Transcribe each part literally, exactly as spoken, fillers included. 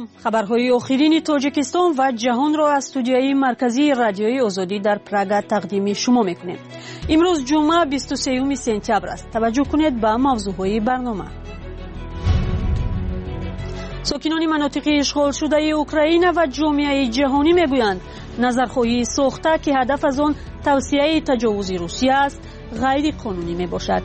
سلام. خبرهای آخرین تاجیکستان و جهان را از استودیوی مرکزی رادیوی آزادی در پراگ تقدیم شما میکنیم. امروز جمعه بیست و سوم سپتامبر است. توجه کنید به موضوعهای برنامه. ساکنان مناطق اشغال شده اوکراین و جامعه جهانی میگویند نظرخواهی ساخته که هدف از آن توسعه تجاوز روسیه است غیر قانونی میباشد.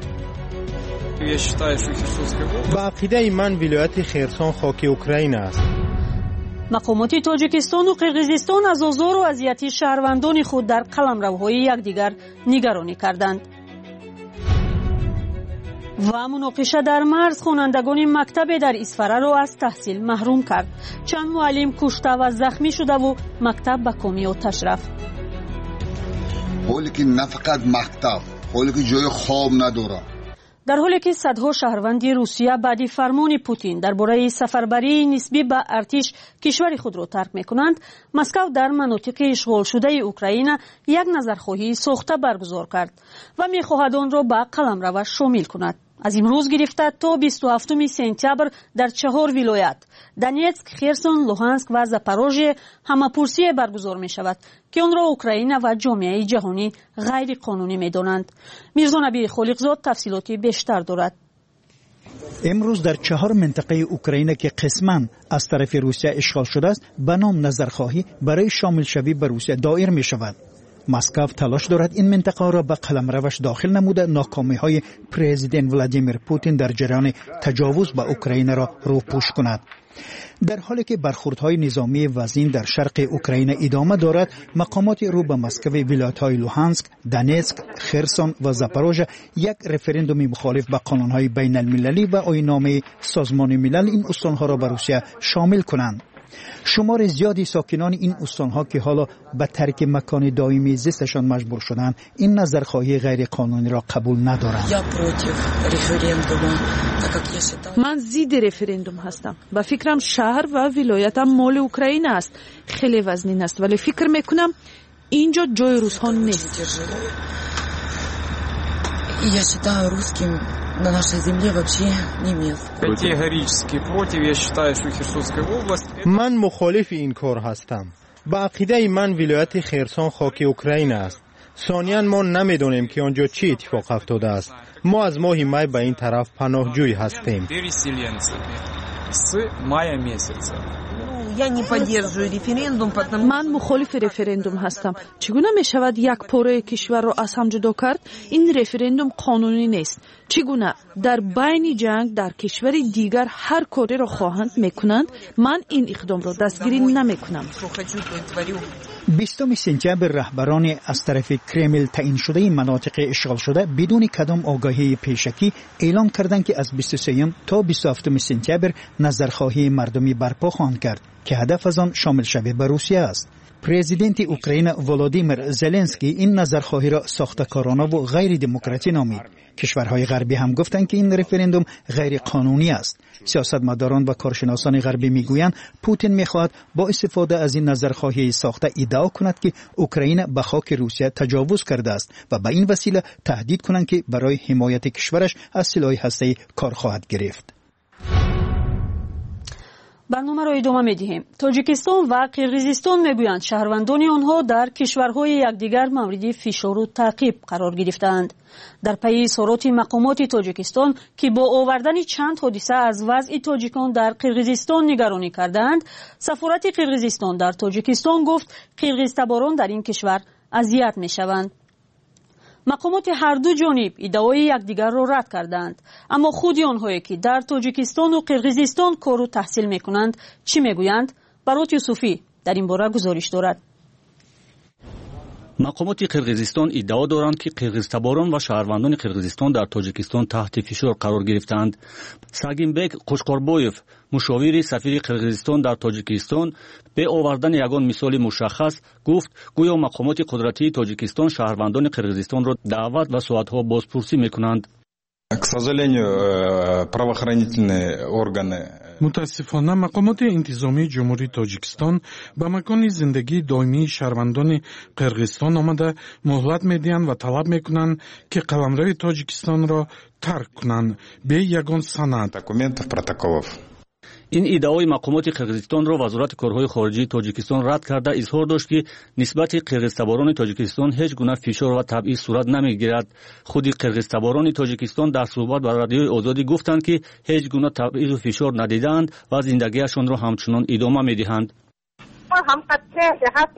با عقیده من ولایت خرسون خاک اوکراین است. مقامات تاجیکستان و قرقیزستان از آزار و اذیت شهروندان خود در قلمروهای یکدیگر نگرانی کردند. و مناقشه در مرز خوانندگان مکتب در اسفره را از تحصیل محروم کرد. چند معلم کشته و زخمی شده و مکتب به کامی آتش رفت. حالی که نه فقط مکتب، حالی که جای خواب نداره. در حالی که صدها شهروند روسیه بعد فرمان پوتین درباره سفربری نسبی به ارتش کشور خود را ترک می‌کنند، مسکو در مناطق اشغال شده اوکراین یک نظرخواهی ساخته برگزار کرد و می‌خواهد آن را به قلمرو شامل کند. از امروز گرفته تا بیست و هفتم سپتامبر در چهار ولایت دونیتسک، خرسون، لوهانسک و زاپاروژیه همه‌پرسی برگزار می شود که آن را اوکراین و جامعه جهانی غیر قانونی می دانند. میرزا نبی خالقزاد تفصیلاتی بیشتر دارد. امروز در چهار منطقه اوکراین که قسماً از طرف روسیه اشغال شده است به نام نظرخواهی برای شامل شوی به روسیه دایر می شود. مسکو تلاش دارد این منطقه را به قلمروش داخل نموده ناکامی‌های پرزیدنت ولادیمیر پوتین در جریان تجاوز به اوکراین را روپوش کند. در حالی که برخوردهای نظامی وزین در شرق اوکراین ادامه دارد، مقامات رو به مسکو ولایت‌های لوهانسک، دونیتسک، خرسون و زاپاروژه یک رفراندوم مخالف به قانون‌های بین المللی و آیین‌نامه سازمان ملل این استان‌ها را به روسیه شامل کنند. شمار زیادی ساکنان این استان‌ها که حالا به ترک مکان دائمی زیستشان مجبور شدند این نظرخواهی غیر قانونی را قبول ندارند. من ضد رفراندوم هستم. با فکرم شهر و ولایتم مال اوکراین است. خیلی وزنین است ولی فکر میکنم اینجا جای روس‌ها نیست. Я считаю русским на нашей земле вообще не место. Категорически против. Я считаю, что Херсонская область. من مخالف این کار هستم. با عقیده من ولایت خرسون خاک اوکراین است. ثانیاً ما نمیدونیم که آنجا چی اتفاق افتاده است. ما از ماه می به این طرف پناهجوی هستیم. С мая месяца. من مخالف رفراندوم هستم. چگونه می شود یک پاره کشور را از هم جدا کرد؟ این رفراندوم قانونی نیست. چگونه در بین جنگ در کشور دیگر هر کاری را خواهند میکنند؟ من این اقدام را دستگیری نمی کنم. بیستم سپتامبر رهبران از طرف کرمل تعیین شده مناطق اشغال شده بدون کدام آگاهی پیشکی اعلام کردند که از بیست و سوم تا بیست و هفتم سپتامبر نظرخواهی مردمی برپا خواهند کرد که هدف از آن شامل شوی به روسیه است. پرزیدنت اوکراین ولادیمیر زلنسکی این نظرخواهی را ساخته‌کارانه و غیر دموکراتی نامید. کشورهای غربی هم گفتند که این رفراندوم غیر قانونی است. سیاستمداران و کارشناسان غربی میگویند پوتین میخواهد با استفاده از این نظرخواهی ساخته ادعا کند که اوکراین به خاک روسیه تجاوز کرده است و به این وسیله تهدید کنند که برای حمایت کشورش از سلاح هسته‌ای کار خواهد گرفت. برنامه را ادامه می‌دهیم. تاجیکستان و قرقیزستان میگویند شهروندان آنها در کشورهای یکدیگر مورد فشار و تعقیب قرار گرفتند. در پی اظهارات مقامات تاجیکستان که با آوردن چند حادثه از وضع تاجیکان در قرقیزستان نگرانی کردند، سفارت قرقیزستان در تاجیکستان گفت قرقیزتباران در این کشور اذیت می‌شوند. مقامات هر دو جانب ادعای یکدیگر را رد کردند، اما خود آنهایی که در تاجیکستان و قرقیزستان کار و تحصیل میکنند چی میگویند؟ برات یوسفی در این باره گزارش دارد. مقامات قرقیزستان ادعا دارند که قرقیزتباران و شهروندان قرقیزستان در تاجیکستان تحت فشار قرار گرفتند. ساگینبек قوشقوربоев مشاور سفیر قرقیزستان در تاجیکستان به آوردن یگان مثال مشخص گفت گویا مقامات قدرتی تاجیکستان شهروندان قرقیزستان را دعوت و ساعتها بازپرسی میکنند. متاسفانه مقامات انتظامی جمهوری تاجیکستان به مکان زندگی دائمی شهروندان قرقیزستان آمده مهلت میدهند و طلب میکنند که قلمرو تاجیکستان را ترک کنند به یگان سند. این ادعای مقامات قرقیزستان را وزارت کارهای خارجی تاجیکستان رد کرده اظهار داشت که نسبت قرقیزتباران تاجیکستان هیچ گونه فشار و تبعیض صورت نمیگیرد. خود قرقیزتباران تاجیکستان در صحبت با رادیوی آزادی گفتند که هیچ گونه تبعیض و فشار ندیدند و زندگیشان را همچنان ادامه میدهند. هم قطعه جهت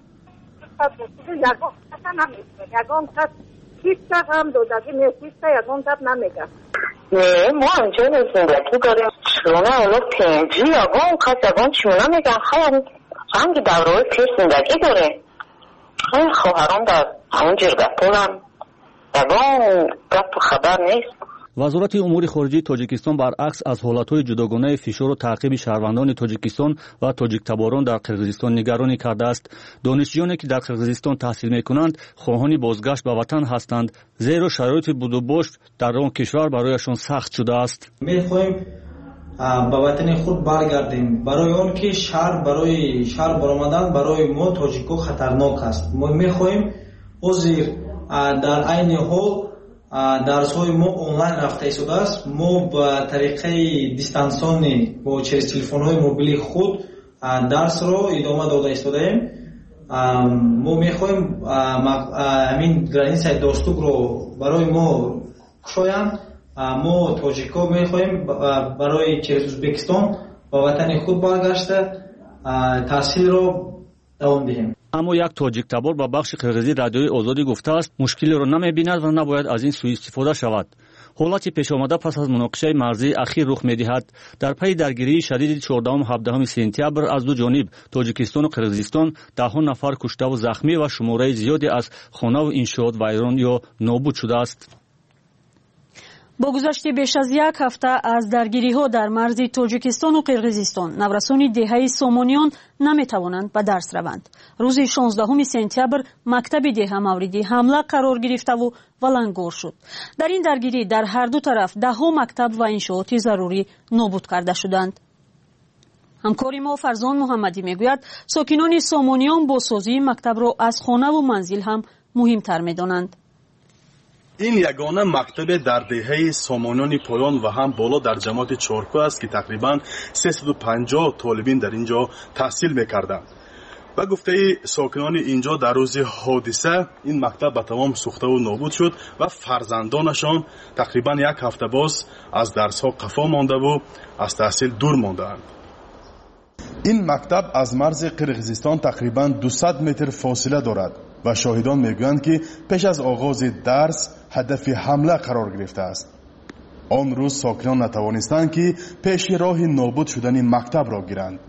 یگان کتا نمیگه یگان کت کیسته هم دودگی نیسته یگان کت نمیگه نه ما اینجا زندگی داریم چونه اولا پنجی یگان کت یگان چونه میگن خیلی همگی دوره پیش زندگی داره خیلی خواهران در همون جرگتون هم یگان گفت خبر نیست. وزارت امور خارجه تاجیکستان برعکس از حالتهای جداگانه فشار و تعقیب شهروندان تاجیکستان و تاجیکتباران در قرقیزستان نگرانی کرده است. دانشجویانی که در قرقیزستان تحصیل میکنند خواهان بازگشت به وطن هستند، زیرا شرایط بود و باش در آن کشور برایشان سخت شده است. میخواهیم به وطن خود برگردیم، برای آن که شهر برای شهر برآمدن برای ما تاجیکو خطرناک است. ما میخواهیم عذر در عین حال درس‌های ما آنلاین رفته ایستاده است. ما با طریقه دیستانسیونی با через تلفن‌های موبیل خود درس را ادامه داده ایستادیم. ما می‌خواهیم همین گرانیسای دوستوک رو برای ما کشایند. ما تاجیک‌ها می‌خواهیم برای через ازبکستان به وطن خود برگشته تحصیل را دوام دهیم. اما یک تاجیکتبار با بخش قرقیزی رادیوی آزادی گفته است مشکلی را نمی‌بیند و نباید از این سوء استفاده شود. حالت پیش آمده پس از مناقشه مرزی اخیر رخ می‌دهد. در پی درگیری شدید چهاردهم و هفدهم سپتامبر از دو جانب تاجیکستان و قرقیزستان ده‌ها نفر کشته و زخمی و شماره زیادی از خانه و انشاءات ویران یا نابود شده است. با گذشت بیش از یک هفته از درگیری‌ها در مرز تاجیکستان و قرقیزستان، نورسان دهه سامانیان نمی‌توانند به درس روند. روز شانزدهم سپتامبر مکتب دهه مورد حمله قرار گرفته و ولنگار شد. در این درگیری در هر دو طرف ده‌ها مکتب و انشاءات ضروری نابود کرده شدند. همکار ما فرزان محمدی میگوید ساکنان سامانیان با سازی مکتب را از خانه و منزل هم مهمتر می‌دانند. این یگانه مکتب در دهه سامانیان پایان و هم بالا در جماعت چارکو است که تقریبا سیصد و پنجاه طالبین در اینجا تحصیل میکردند. و گفته ساکنان اینجا در روز حادثه این مکتب به تمام سوخته و نابود شد و فرزندانشان تقریبا یک هفته باز از درس ها قفا مانده و از تحصیل دور ماندند. این مکتب از مرز قرقیزستان تقریبا دویست متر فاصله دارد و شاهدان میگویند که پیش از آغاز درس هدف حمله قرار گرفته است. آن روز ساکنان نتوانستند که پیش راه نابود شدن مکتب را گیرند.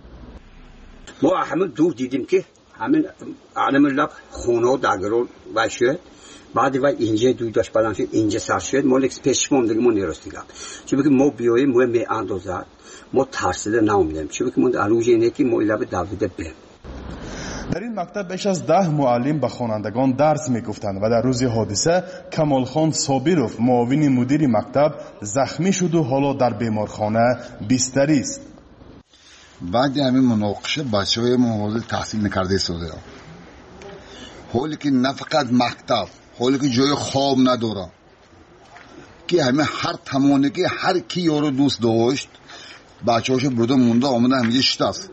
ما همه دور دیدیم که همین علم لب خونه درگرون باشه. بعد و اینجا دوی داشت بلند شد، اینجا سر شد، ما لیکس پیش موندگی ما نیرستیگم. چون که ما بیاییم ما می اندازد ما ترسیده نمیدیم. چون که ما علوج اینه که ما لب دویده بریم. در این مکتب بیش از ده معلم به خوانندگان درس میگفتند و در روز حادثه کمال خان صابروف معاون مدیر مکتب زخمی شد و حالا در بیمارخانه بستری است. بعد همین مناقشه بچه‌های ما حاضر تحصیل نکرده ایستاده، حالی که نه فقط مکتب، حالی که جای خواب نداره، که همه هر تمانگی هر کی یارو دوست داشت بچه‌هاش برده مونده آمده همینجا شتاست.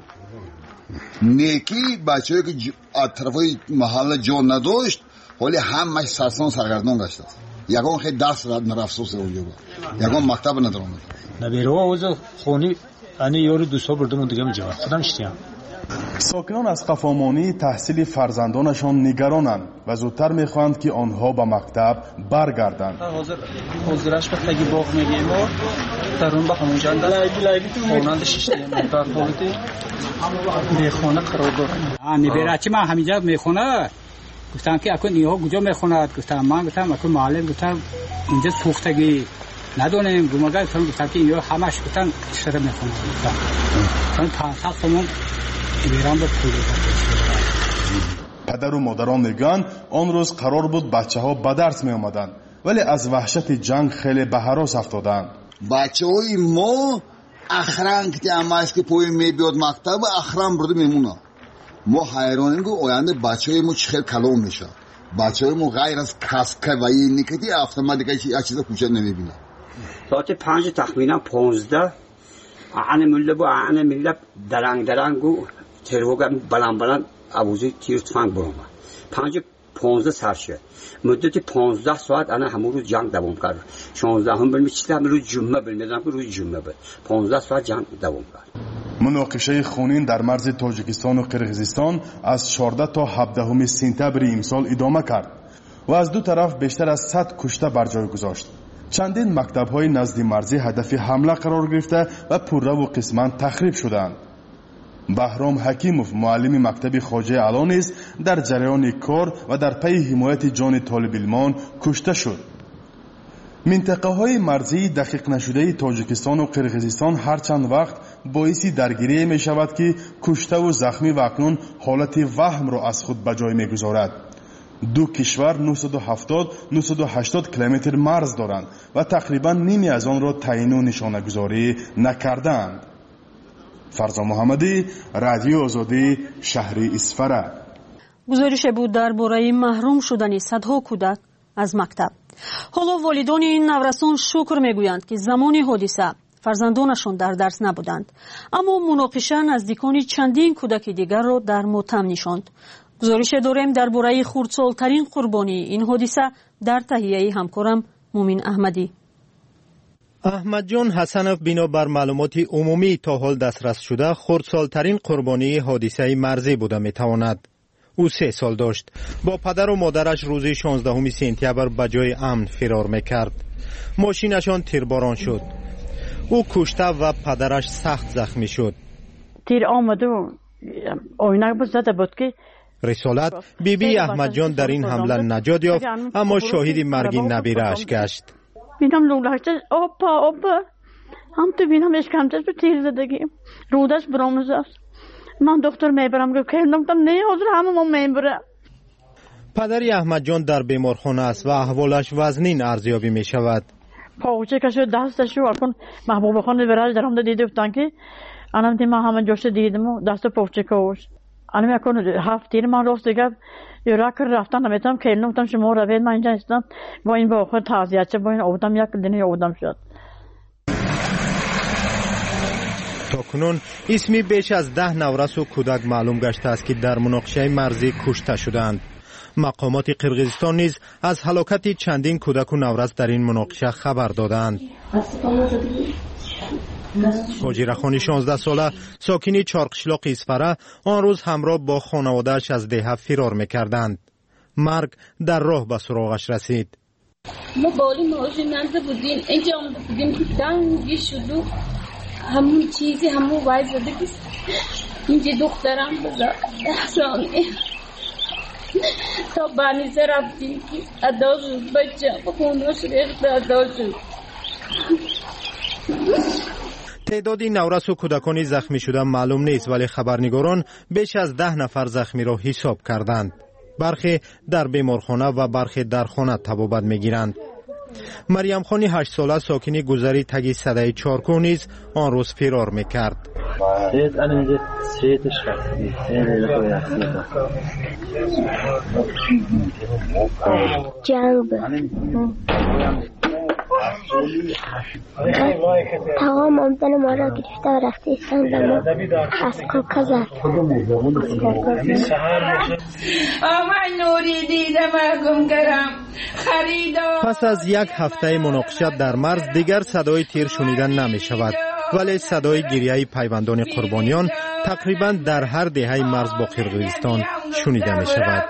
نیکی بچه‌ای که اطرافای محله جا نداشت ولی همش سرسان سرگردان گشته است. یگان خیلی درس نرفت سوسه اونجا بود، یگان مکتب ندارم. نبیرو اوز خونی انی یارو دوستا بردم دیگه میجا خودم شتیم. ساکنان از قفامانی تحصیل فرزندانشان نگرانند و زودتر میخواهند که آنها به مکتب برگردند. حاضر حاضرش به تگی باغ میگیم ما در اون به همون جنده لایگی لایگی تو خونند شیشتیم در حالتی میخونه قرار دارم. نبیره چی من همینجا میخونه گفتم که اکن نیها کجا میخوند؟ گفتم من گفتم اکن معلم گفتم اینجا سوختگی ندونیم گمگاه گفتم گفتم که اینجا همش گفتم اشتره میخونه گفتم پانصد تومان ایران به پول. پدر و مادران میگن آن روز قرار بود بچه ها به درس می آمدند ولی از وحشت جنگ خیلی به هراس افتادند. بچه های ما اخران که همش که پای می بیاد مکتب اخران برده میمونه. ما حیرانیم که آینده بچه های ما چه کلام میشه. بچه های ما غیر از کسکه و این نکتی افتما دیگه یک چیز کوچک نمیبینه. ساعت پنج تخمینا پانزده عن ملب و عن ملب درنگ درنگ و تروگا بلند بلند آوازی تیر تفنگ برام. پنج پانزده سال شد. مدت پانزده ساعت آن همون روز جنگ دوام کرد. شانزده هم بلمی چیزی هم روز جمعه بلمیدم که روز جمعه بود. پانزده ساعت جنگ دوام کرد. مناقشه خونین در مرز تاجیکستان و قرقیزستان از چهارده تا هفده سپتامبر امسال ادامه کرد و از دو طرف بیشتر از صد کشته بر جای گذاشت. چندین مکتب‌های نزد مرزی هدف حمله قرار گرفته و پررو و قسمان تخریب شدند. بهرام حکیموف معلم مکتب خواجه علا نیز در جریان کار و در پی حمایت جان طالب علمان کشته شد. منطقه های مرزی دقیق نشده تاجیکستان و قرقیزستان هر چند وقت باعث درگیری می شود که کشته و زخمی و اکنون حالت وهم را از خود به جای می گذارد. دو کشور نهصد و هفتاد تا نهصد و هشتاد کیلومتر مرز دارند و تقریبا نیمی از آن را تعیین و نشانه گذاری نکردند. فرزا محمدی، رادیو آزادی، شهر اسفره. گزارش بود درباره محروم شدن صدها کودک از مکتب. حالا والدان این نورسان شکر میگویند که زمان حادثه فرزندانشان در درس نبودند، اما مناقشه نزدیکان چندین کودک دیگر را در ماتم نشاند. گزارش داریم درباره خردسالترین قربانی این حادثه در تهیه همکارم مومن احمدی. احمد جان حسنوف بنابر معلومات عمومی تا حال دسترس شده خردسالترین قربانی حادثه مرزی بوده میتواند. او سه سال داشت. با پدر و مادرش روز شانزدهم سپتامبر به جای امن فرار میکرد. ماشینشان تیرباران شد. او کشته و پدرش سخت زخمی شد. تیر آمده و آینه بود زده بود که رسالت بی بی احمد جان در این حمله نجات یافت، اما شاهد مرگ نبیره اش گشت. بینم لولکش آپا آپا هم تو بینم اشکمتش به تیر زدگی رودش براموز است. من دکتر میبرم گفت که نمتم نه حضور همه ما میبرم. پدری احمد جان در بیمارخانه است و احوالش وزنین ارزیابی می شود. پاوچه کشو دستش رو کن محبوب خانه برای درم ده دیده بودن که انم تیم همه جوش دیدم و دست پاوچه کش انم یکون هفت تیر من راست دیگه یورا کر رفتن نمیتونم که نمتم شما رو بید من اینجا استم با این با خود تعذیت چه با این آدم یک دنیا آدم شد. تاکنون اسمی بیش از ده نورس و کودک معلوم گشته است که در مناقشه مرزی کشته شدند. مقامات قرقیزستان نیز از هلاکت چندین کودک و نورس در این مناقشه خبر دادند. هاجر خانی شانزده ساله ساکنی چارقشلاق اسفره آن روز همراه با خانواده‌اش از ده فرار می‌کردند. مرگ در راه به سراغش رسید. ما بالی ماشین نزده بودیم اینجا آمده بودیم که دنگی شد و همون چیزی همون وای زده بود. اینجا دخترم بزا احسانه تا بانیزه رفتیم که ادا شد بچه خونوش ریخت ادا شد. تعداد نورس و کودکانی زخمی شده معلوم نیست، ولی خبرنگاران بیش از ده نفر زخمی را حساب کردند. برخی در بیمارخانه و برخی در خانه طبابت میگیرند. مریم خانی هشت ساله ساکنی گذری تگی صدای چارکو نیز آن روز فرار میکرد. تمام ممتن ما را گرفته و رفته ایستان به ما از کوکا زد. آمن نوری دیدم گم کردم خریدم. پس از یک هفته مناقشه در مرز دیگر صدای تیر شنیدن نمی شود، ولی صدای گریه پیوندان قربانیان تقریبا در هر دهه مرز با قرقیزستان شنیده می شود.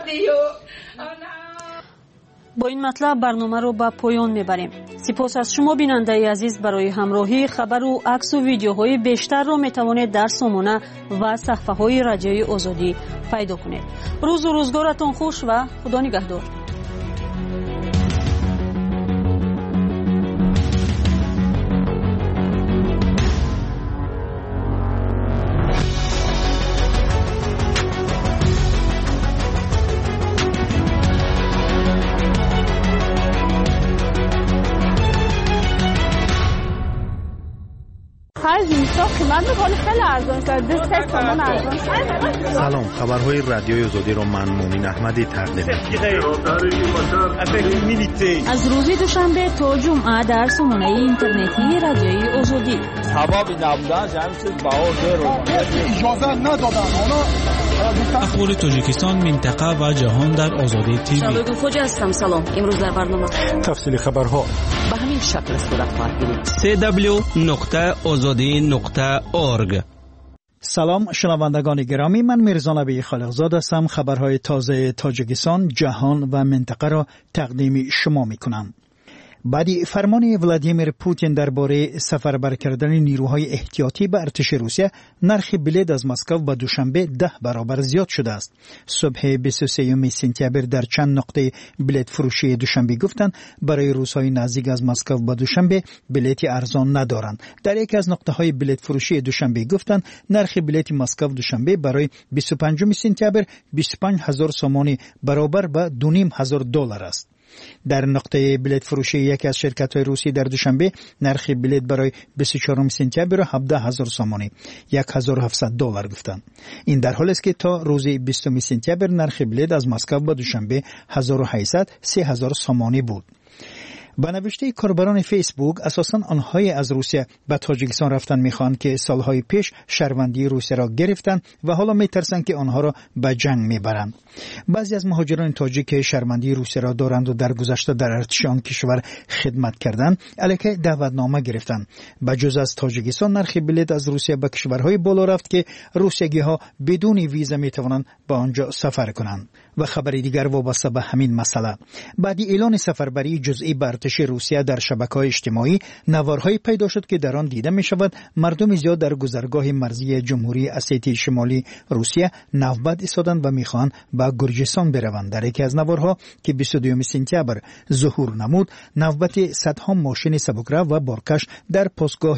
با این مطلب برنامه رو به پایان میبریم. سپاس از شما بیننده عزیز برای همراهی. خبر و عکس و ویدیوهای بیشتر رو میتوانید در سامانه و صفحه های رادیوی آزادی پیدا کنید. روز و روزگارتان خوش و خدا نگهدار. خرج میشه قیمت خیلی خیلی ارزان شده سه تومن ارزان شده. سلام، خبرهای رادیوی آزادی را من مومین احمدی تقدیم می‌کنم. از روز دوشنبه تا جمعه در سامانه اینترنتی رادیوی آزادی حبابی نبودن جمعیت باور رو اجازه ندادن. اخبار تاجیکستان، منطقه و جهان در آزادی تیوی. شبکه فوجی هستم. سلام. امروز در برنامه تفصیل خبرها به همین شکل صورت خواهد گرفت. سی دبلیو نقطه آزادی نقطه اورگ. سلام شنوندگان گرامی، من میرزا نبی خالقزاد هستم. خبرهای تازه تاجیکستان، جهان و منطقه را تقدیم شما میکنم. بعدی فرمان ولادیمیر پوتین درباره سفربر کردن نیروهای احتیاطی به ارتش روسیه، نرخ بلیط از مسکو به دوشنبه ده برابر زیاد شده است. صبح بیست و سوم سپتامبر در چند نقطه بلیط فروشی دوشنبه گفتند برای روزهای نزدیک از مسکو به دوشنبه بلیط ارزان ندارند. در یکی از نقطه های بلیط فروشی دوشنبه گفتند نرخ بلیط مسکو دوشنبه برای بیست و پنجم سپتامبر بیست و پنج هزار سومانی برابر به دو و نیم هزار دلار است. در نقطه بلیط فروشی یکی از شرکت‌های روسی در دوشنبه نرخ بلیط برای بیست و چهارم سپتامبر هفده هزار سومانی هزار و هفتصد دلار گفتند. این در حالی است که تا روز بیستم سپتامبر نرخ بلیط از مسکو به دوشنبه هزار و هشتصد سه هزار سومانی بود. با نوشته کاربران فیسبوک، اساساً آنهای از روسیه به تاجیکستان رفتن میخوان که سالهای پیش شهروندی روسیه را گرفتن و حالا میترسن که آنها را به جنگ میبرند. بعضی از مهاجران تاجیک که شهروندی روسیه را دارند و در گذشته در ارتش آن کشور خدمت کردند، علیه دعوتنامه گرفتند. به جز از تاجیکستان، نرخ بلیط از روسیه به کشورهای بالا رفت که روسیگی ها بدون ویزا میتوانند به آنجا سفر کنند. و خبری دیگر وابسته به همین مسئله، بعد اعلان سفربری جزئی به ارتش روسیه در شبکه‌های اجتماعی، نوارهایی پیدا شد که در آن دیده می شود مردم زیاد در گذرگاه مرزی جمهوری اسیتی شمالی روسیه نوبت ایستادند و میخواهند به گرجستان بروند. در یکی از نوارها که بیست و دوم سپتامبر ظهور نمود، نوبت صدها ماشین سبکرو و بارکش در پاسگاه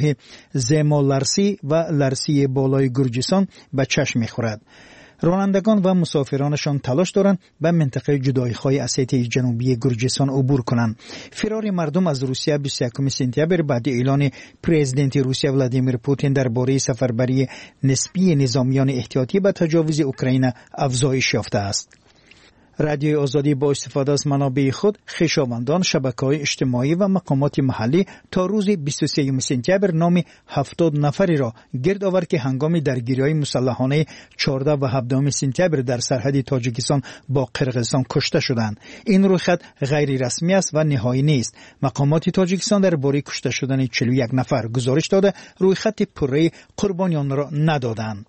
زمالارسی و لارسی بالای گرجستان به چشم میخورد. رانندگان و مسافرانشان تلاش دارند به منطقه جدایی‌خواه اسیتی جنوبی گرجستان عبور کنند. فرار مردم از روسیه بیست و یکم سپتامبر بعد اعلان پرزیدنت روسیه ولادیمیر پوتین درباره سفربری نسبی نظامیان احتیاطی به تجاوز اوکراین افزایش یافته است. رادیوی آزادی با استفاده از منابع خود، خویشاوندان، شبکه‌های اجتماعی و مقامات محلی تا روز بیست و سوم سپتامبر نام هفتاد نفری را گرد آورد که هنگام درگیری‌های مسلحانه چهارده و هفده سپتامبر در سرحد تاجیکستان با قرقیزستان کشته شدند. این رویخط غیر رسمی است و نهایی نیست. مقامات تاجیکستان درباره کشته شدن چهل و یک نفر گزارش داده، رویخط پره قربانیان را ندادند.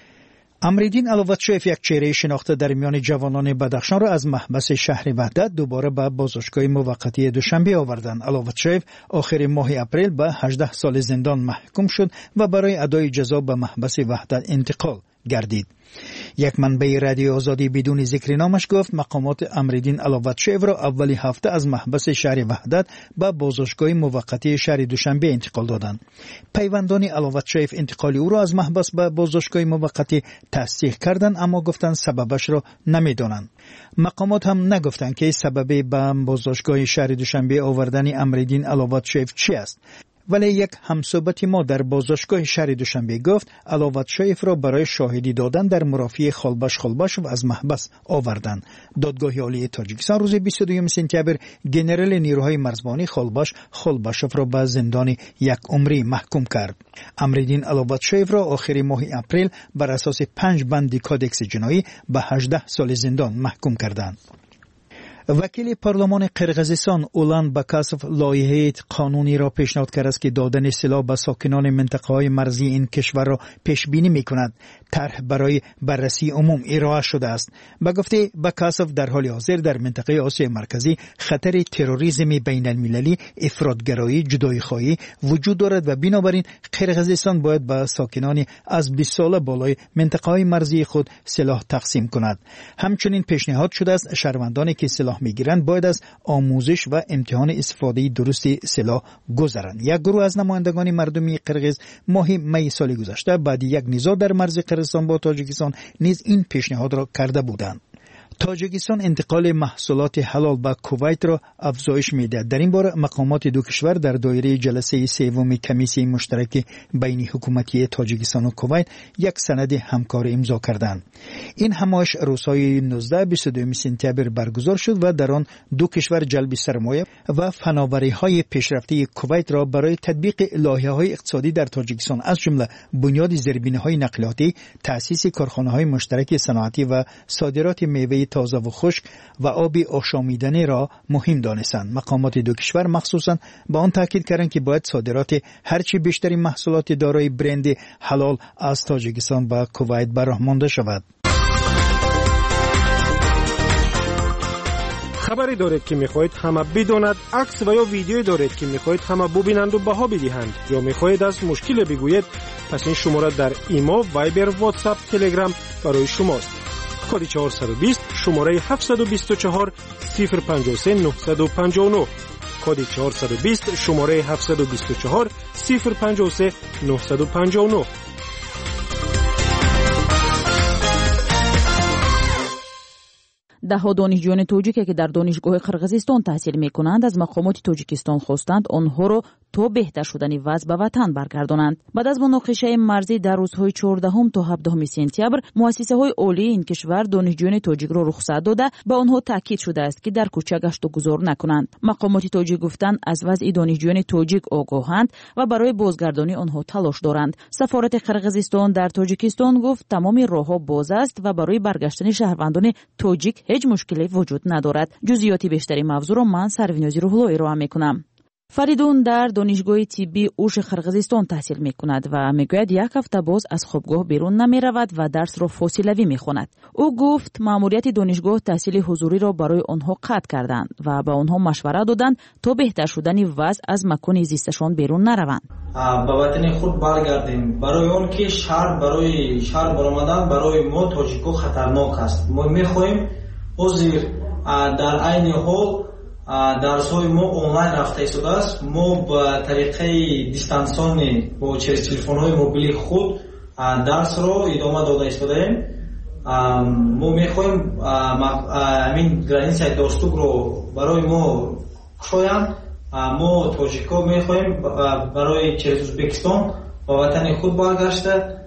امریدین علوتشویف، یک چهره شناخته در میان جوانان بدخشان، را از محبس شهر وحدت دوباره به بازداشتگاه موقتی دوشنبه آوردند. علوتشویف آخر ماه اپریل به هجده سال زندان محکوم شد و برای ادای جزا به محبس وحدت انتقال گردید. یک منبع رادیو آزادی بدون ذکر نامش گفت مقامات امریدین علوتشویف را اولی هفته از محبس شهر وحدت به بازداشتگاه موقتی شهر دوشنبه انتقال دادند. پیوندان علوتشویف انتقال او را از محبس به بازداشتگاه موقتی تصدیق کردند، اما گفتند سببش را نمیدانند. مقامات هم نگفتند که سبب به بازداشتگاه شهر دوشنبه آوردن امریدین علوتشویف چی است. ولی یک همصحبت ما در بازداشتگاه شهر دوشنبه گفت علوتشویف را برای شاهدی دادن در مرافعه خالباش خالباش و از محبس آوردند. دادگاه عالی تاجیکستان روز بیست و دوم سپتامبر گنرال نیروهای مرزبانی خالباش خالباشوف را به زندان یک عمری محکوم کرد. امریدین علوتشویف را آخر ماه اپریل بر اساس پنج بند کودکس جنایی به هجده سال زندان محکوم کردند. وکیل پارلمان قرقیزستان اولان باکاسوف لایحه قانونی را پیشنهاد کرده است که دادن سلاح به ساکنان منطقه‌های مرزی این کشور را پیش بینی می‌کند. طرح برای بررسی عموم ارائه شده است. به گفته باکاسوف در حال حاضر در منطقه آسیا مرکزی خطر تروریسم بین المللی، افراطگرایی، جدایی‌خواهی وجود دارد و بنابراین قرقیزستان باید به ساکنان از بیست ساله بالای منطقه‌های مرزی خود سلاح تقسیم کند. همچنین پیشنهاد شده است شهروندانی که سلاح میگیرند باید از آموزش و امتحان استفاده درست سلاح گذرند. یک گروه از نمایندگان مردمی قرقیز ماه می سال گذشته بعد یک نزاع در مرز قرقیزستان با تاجیکستان نیز این پیشنهاد را کرده بودند. تاجیکستان انتقال محصولات حلال به کویت را افزایش میده. در این باره مقامات دو کشور در دایره جلسه سوم کمیسیون مشترک بین حکومتی تاجیکستان و کویت یک سند همکاری امضا کردند. این همایش روزهای نوزده بیست و دو سپتامبر برگزار شد و در آن دو کشور جلب سرمایه و فناوری‌های پیشرفته کویت را برای تطبیق لایحه‌های اقتصادی در تاجیکستان از جمله بنیاد زیربناهای نقلیاتی، تأسیس کارخانه‌های مشترک صنعتی و صادرات میوه تازه و خشک و آب آشامیدنی را مهم دانستند. مقامات دو کشور مخصوصاً با آن تاکید کردند که باید صادرات هرچی بیشتری محصولات دارای برند حلال از تاجیکستان به کویت به راه مانده شود. خبری دارید که میخواهید همه بداند، عکس و یا ویدیویی دارید که میخواهید همه ببینند و بها بدهند، یا میخواهید از مشکل بگویید، پس این شماره در ایمو، وایبر، واتساپ، تلگرام برای شماست. کد چهارصد و بیست شماره هفتصد و بیست و چهار صفر پنجاه و سه نهصد و پنجاه و نه. کد چهارصد و بیست شماره هفتصد و بیست و چهار صفر پنجاه و سه نهصد و پنجاه و نه. دهها دانشجویان توجیک که در دانشگاه قرغیزستان تحصیل می‌کنند از مقامات تاجیکستان خواستند آنها را تا بهتر شدن وضع به وطن برگردانند. بعد از مناقشه مرزی در روزهای چهاردهم تا هفدهم سپتامبر، مؤسسه‌های عالی این کشور دانشجویان تاجیک را رخصت داده به آنها تاکید شده است که در کوچه گشت و گذار نکنند. مقامات تاجیک گفتند از وضع دانشجویان تاجیک آگاهند و برای بازگردانی آنها تلاش دارند. سفارت قرغیزستان در تاجیکستان گفت تمام راه‌ها باز است و برای برگشتن شهروندان تاجیک هیچ مشکلی وجود ندارد. جزئیات بیشتری موضوع را من سروینازی روح‌الله ارائه می‌کنم. فریدون در دانشگاه طبی اوش قرغیزستان تحصیل می کند و می گوید یک هفته باز از خوابگاه بیرون نمی رود و درس را فاصله‌ای می خواند. او گفت ماموریت دانشگاه تحصیل حضوری را برای آنها قطع کردند و به آنها مشوره دادند تا بهتر شدن وضع از مکان زیستشان بیرون نروند. به وطن خود برگردیم. برای اون که شهر برای شهر برآمدن برای ما تاجیکو خطرناک است. ما می خواهیم حضور در عین حال درس‌های ما آنلاین رفته ایستاده است. ما با طریقه دیستانسیونی با تلفن‌های موبیل خود درس را ادامه داده ایستادیم. ما می‌خواهیم همین گرانیسای داستوک رو برای ما کشایند. ما تاجیک‌ها می‌خواهیم برای ازبکستان و وطن خود برگشته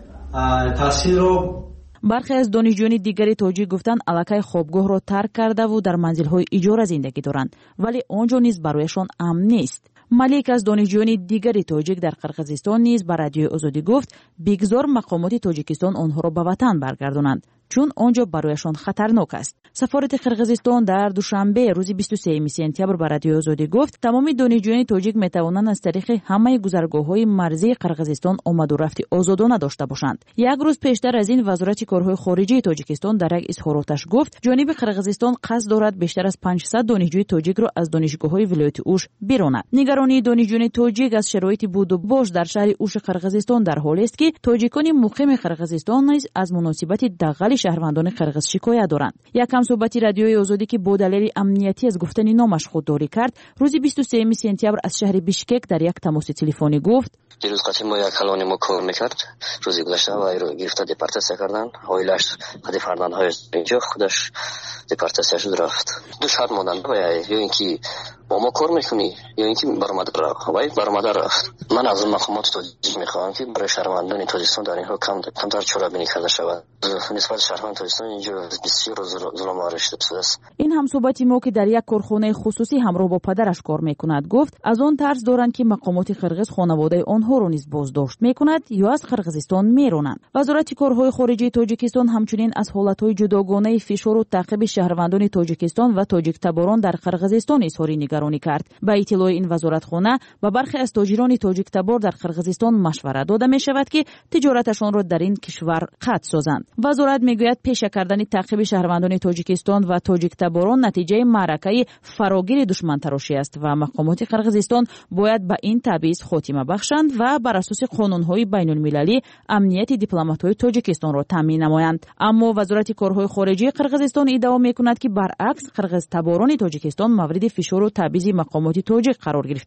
تحصیل را. برخی از دانشجویان دیگری تاجیک گفتند الکای خوابگاه را ترک کرده و در منزل‌های اجاره زندگی دارند، ولی آنجا نیز برایشان امن نیست. ملیک از دانشجویان دیگری تاجیک در قرغیزستان نیز به رادیوی آزادی گفت بگذار مقامات تاجیکستان آنها را به وطن برگردانند چون آنجا برایشان خطرناک است. سفارت قرغیزستان در دوشنبه روز بیست و سوم سپتامبر به رادیوی آزادی گفت تمام دانشجویان تاجیک میتوانند از طریق همه گذرگاه‌های مرزی قرغیزستان آمد و رفت آزادانه داشته باشند. یک روز پیشتر از این وزارت کارهای خارجه تاجیکستان در یک اظهاراتش گفت جانب قرغیزستان قصد دارد بیشتر از پانصد دانشجوی تاجیک را از دانشگاه‌های ولایت اوش بیروند. نگرانی دانشجویان تاجیک از شرایط بود و باش در شهر اوش قرغیزستان در حالی است که تاجیکان مقیم قرغیزستان نیز از مناسبت دغل شهروندان قرغیز شکایت دارند. یک همصحبتی رادیوی آزادی که با دلیل امنیتی از گفتن نامش خودداری کرد روز بیست و سوم سپتامبر از شهر بیشکک در یک تماس تلفنی گفت دیروز قسم ما یک کلانی ما کار میکرد روزی گذشته و ایرو گرفته دیپارتاسیا کردن اویلش قدی فردان های اینجا خودش دیپارتاسیا شد رفت دو شهر ماندن یا اینکه با ما کار میکنی یا اینکه برآمده رفت وای برآمده رفت. من از مقامات تاجیک میخوام که برای شهروندان تاجیکستان در اینها کم کمتر چرابینی کرده شود. نسبت شهروند تاجیکستان اینجا بسیار ظلم آرشته شده است. این همصحبتی ما که در یک کارخانه خصوصی همراه با پدرش کار میکند گفت از آن طرز دارند که مقامات قرغیز خانواده آنها را نیز بازداشت میکند یا از قرغیزستان میرانند. وزارت کارهای خارجه تاجیکستان همچنین از حالتهای جداگانه فشار و تعقیب شهروندان تاجیکستان و تاجیک تباران در قرغیزستان اظهار نگرانی کرد. با اطلاع این وزارتخانه و برخی از تاجران تاجیک تبار در قرغیزستان مشوره داده می شود که تجارتشان را در این کشور قطع سازند. وزارت میگوید پیش کردن تعقیب شهروندان تاجیکستان و تاجیک تباران نتیجه معرکه فراگیر دشمن تراشی است و مقامات قرغیزستان باید به این تبعیض خاتمه بخشند و بر اساس قانون‌های بین‌المللی امنیت دیپلمات‌های تاجیکستان را تامین نمایند. اما وزارت کارهای خارجه قرغیزستان ادعا می‌کند که برعکس قرغیز تباران تاجیکستان مورد فشار و تبعیض مقامات تاجیک قرار گرفتند.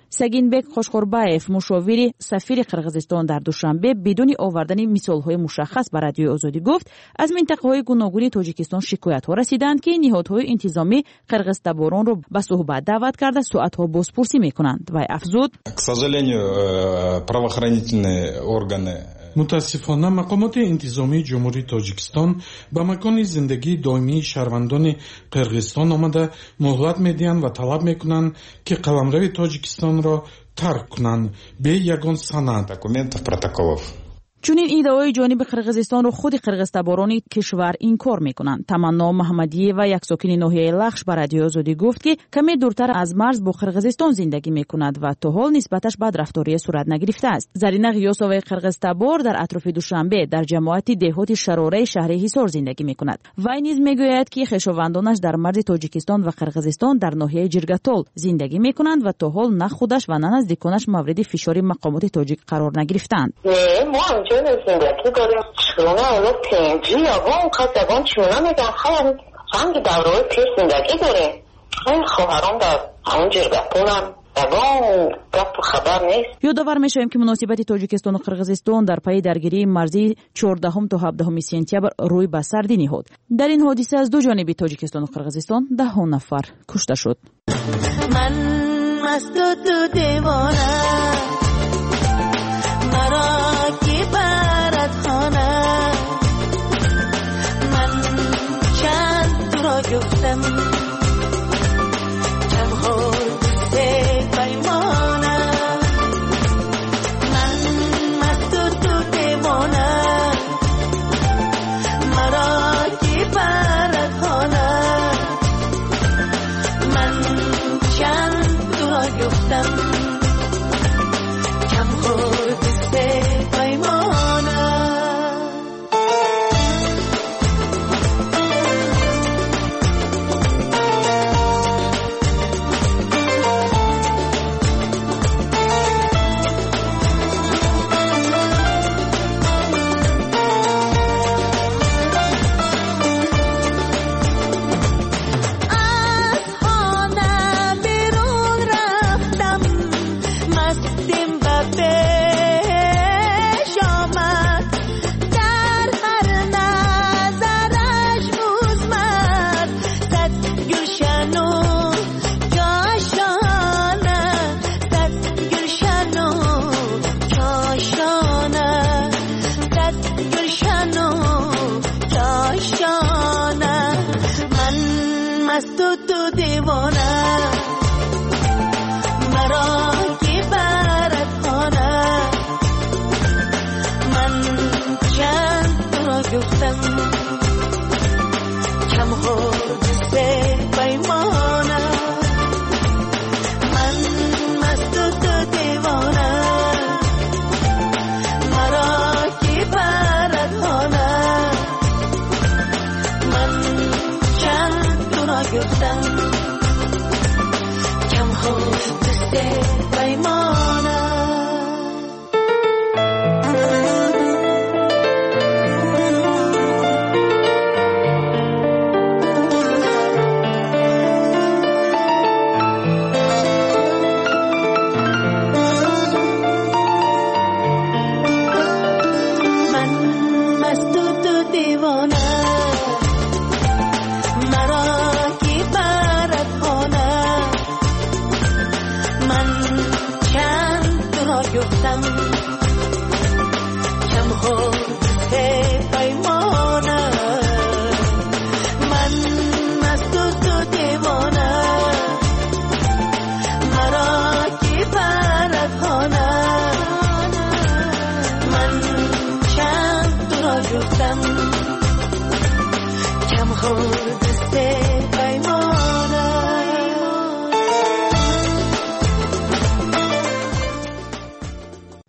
сагинбек хушхурбаев мушовири сафири қирғизистон дар душанбе бидуни овардани мисолҳои мушаххас ба радиои озодӣ гуфт аз минтақаҳои гуногуни тоҷикистон шикоятҳо расиданд ки ниҳодҳои интизомӣ қирғизтаборонро ба суҳбат даъват карда соатҳо бозпурсӣ мекунанд. Вай афзуд: к сожалению, правоохранительные органы мутаассифона мақомоти интизомии ҷумҳурии тоҷикистон ба макони зиндагии доимии шаҳрвандони қирғизистон омада муҳлат медиҳанд ва талаб мекунанд ки қаламрави тоҷикистонро тарк кунанд бе ягон санад документов, протоколов. чунин иддаои ҷониби қирғизистонро худи қирғизтаборони кишвар инкор мекунанд. Таманно Маҳмадиева, як сокини ноҳияи Лахш, ба радиои озодӣ гуфт ки каме дуртар аз марз бо Қирғизистон зиндагӣ мекунад ва то ҳол нисбаташ бадрафторие сурат нагирифтааст. Зарина Ғиёсоваи қирғизтабор дар атрофи Душанбе дар ҷамоати деҳоти Шарораи шаҳри Ҳисор зиндагӣ мекунад. Вай низ мегӯяд ки хешовандонаш дар марзи Тоҷикистон ва Қирғизистон дар ноҳияи Ҷиргатол зиндагӣ мекунанд ва то ҳол на худаш ва на наздиконаш мавриди фишори мақомоти тоҷик қарор нагирифтаанд. زندگی داریم چونه حالا پنجی یا اون قد زبان چونه میگن خیلی رنگ دوره پیش زندگی داریم خیلی خواهران در همون جرگتونم ёдовар мешавем ки муносибати тоҷикистону қирғизистон дар пайи даргирии марзии чордаҳум то ҳабдаҳуми сентябр рӯй ба сардӣ ниҳод. дар ин ҳодиса аз ду ҷониби тоҷикистону қирғизистон даҳҳо нафар кушта шуд. ман масту ту девона маро ки барад хона ман чанд туро гуфтам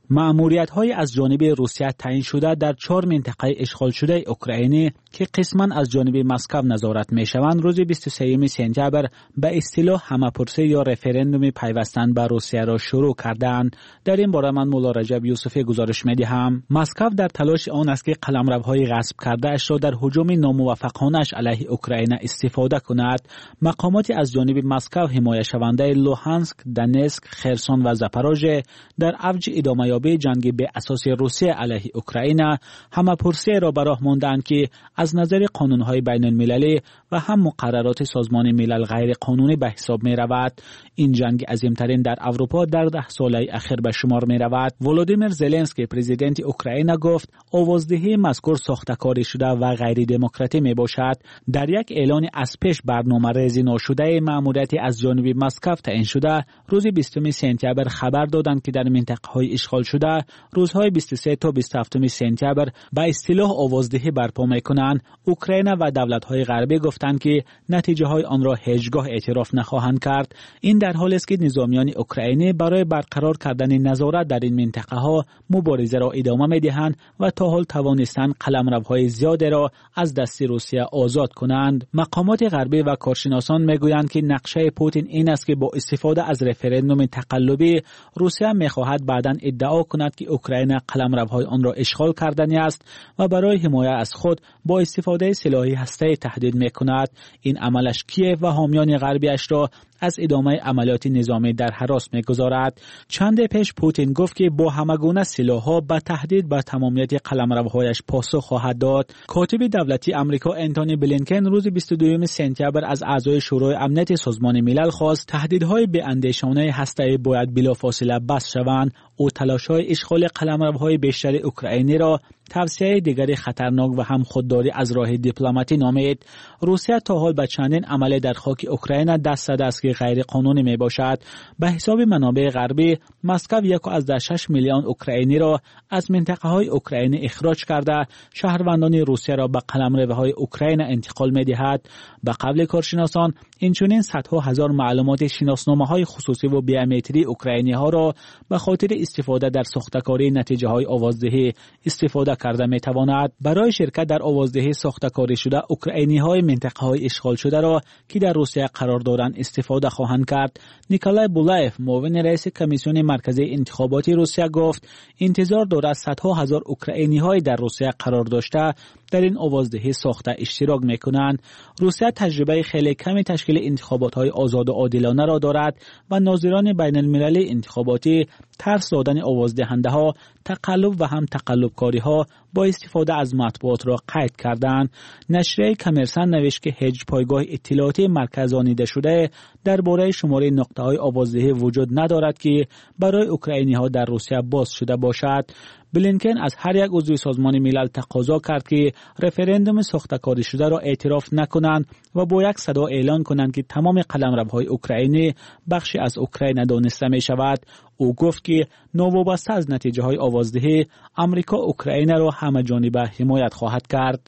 مأموریت‌های از جانب روسیه تعیین شده در چهار منطقه اشغال شده اوکراینی که قسماً از جانب مسکو نظارت می‌شوند روز بیست و سوم سپتامبر به اصطلاح همه‌پرسی یا رفراندوم پیوستن به روسیه را شروع کردند. در این باره من مولا رجب یوسفی گزارش می‌دهم. مسکو در تلاش آن است که قلمروهای غصب کرده اش را در هجوم ناموفقانه‌اش علیه اوکراین استفاده کند. مقامات از جانب مسکو حمایت شونده لوهانسک، دنسک، خرسون و زاپاروژه در اوج ادامه یابی جنگ به اساس روسیه علیه اوکراین همه‌پرسی را به راه ماندند که از نظر قانون‌های بین‌المللی و هم مقررات سازمان ملل غیر قانونی به حساب می‌رود. این جنگ عظیم‌ترین در اروپا در ده ساله اخیر به شمار می‌رود. ولودیمیر زلنسکی پرزیدنت اوکراین گفت آوازدهی مذکور ساخته‌کاری شده و غیر دموکراتی میباشد. در یک اعلان از پیش برنامه‌ریزی ناشده مأموریت از جانب مسکو تعیین شده روز بیستم سپتامبر خبر دادند که در منطقه‌های اشغال شده روزهای بیست و سه تا بیست و هفتم سپتامبر به اصطلاح آوازدهی برپا می‌کنند. اوکراین و دولت‌های غربی گفتند که نتیجه‌های آن را هیچگاه اعتراف نخواهند کرد. این در حالی است که نظامیان اوکراینی برای برقرار کردن نظارت در این منطقه‌ها مبارزه را ادامه می‌دهند و تا حال توانستند قلمروهای زیادی را از دست روسیه آزاد کنند. مقامات غربی و کارشناسان میگویند که نقشه پوتین این است که با استفاده از رفراندوم تقلبی روسیه می‌خواهد بعداً ادعا کند که اوکراین قلمروهای آن را اشغال کردنی است و برای حمایت از خود با استفاده سلاح هسته‌ای تهدید می‌کند. این عملش کیف و حامیان غربیش را از ادامه عملیات نظامی در حراس می‌گذارد. چند پیش پوتین گفت که با همگونه سلاح‌ها به تهدید به تمامیت قلمروهایش پاسخ خواهد داد. کاتب دولتی آمریکا انتونی بلینکن روز بیست و دوم سپتامبر از اعضای شورای امنیت سازمان ملل خواست تهدیدهای بی‌اندیشانه هسته‌ای باید بلافاصله بس شوند. او تلاش‌های اشغال قلمروهای بیشتر اوکراینی را توصیه دیگری خطرناک و هم خودداری از راه دیپلماتی نامید. روسیه تا حال به چندین عمل در خاک اوکراین دست زده است که غیر قانونی می باشد. به حساب منابع غربی مسکو یک از شش میلیون اوکراینی را از منطقه های اوکراین اخراج کرده شهروندان روسیه را به قلمروهای اوکراین انتقال می دهد. به قول کارشناسان اینچنین صدها هزار معلومات شناسنامه های خصوصی و بیومتری اوکراینی ها را به خاطر استفاده در ساخته‌کاری نتیجه های آوازدهی استفاده کرده می تواند. برای شرکت در آوازدهی ساخته‌کاری شده اوکراینی های منطقه های اشغال شده را که در روسیه قرار دارند استفاده خواهند کرد. نیکولای بولایف معاون رئیس کمیسیون مرکزی انتخاباتی روسیه گفت انتظار دارد صدها هزار اوکراینی های در روسیه قرار داشته در این آوازدهی ساخته اشتراک میکنند. روسیه تجربه خیلی کمی تشکیل انتخابات های آزاد و عادلانه را دارد و ناظران بین المللی انتخاباتی ترس دادن آوازدهنده ها، تقلب و هم تقلب کاری ها با استفاده از مطبوعات را قید کردند. نشریه کمرسن نوشت که هیچ پایگاه اطلاعاتی مرکزانیده شده درباره شماره نقطه های آوازدهی وجود ندارد که برای اوکراینی ها در روسیه باز شده باشد. بلینکن از هر یک عضو سازمان ملل تقاضا کرد که رفراندوم ساخته‌کاری شده را اعتراف نکنند و با یک صدا اعلان کنند که تمام قلمروهای اوکراینی بخشی از اوکراین دانسته می شود. او گفت که نوابسته از نتیجه های آوازدهی امریکا اوکراین را همه جانبه حمایت خواهد کرد.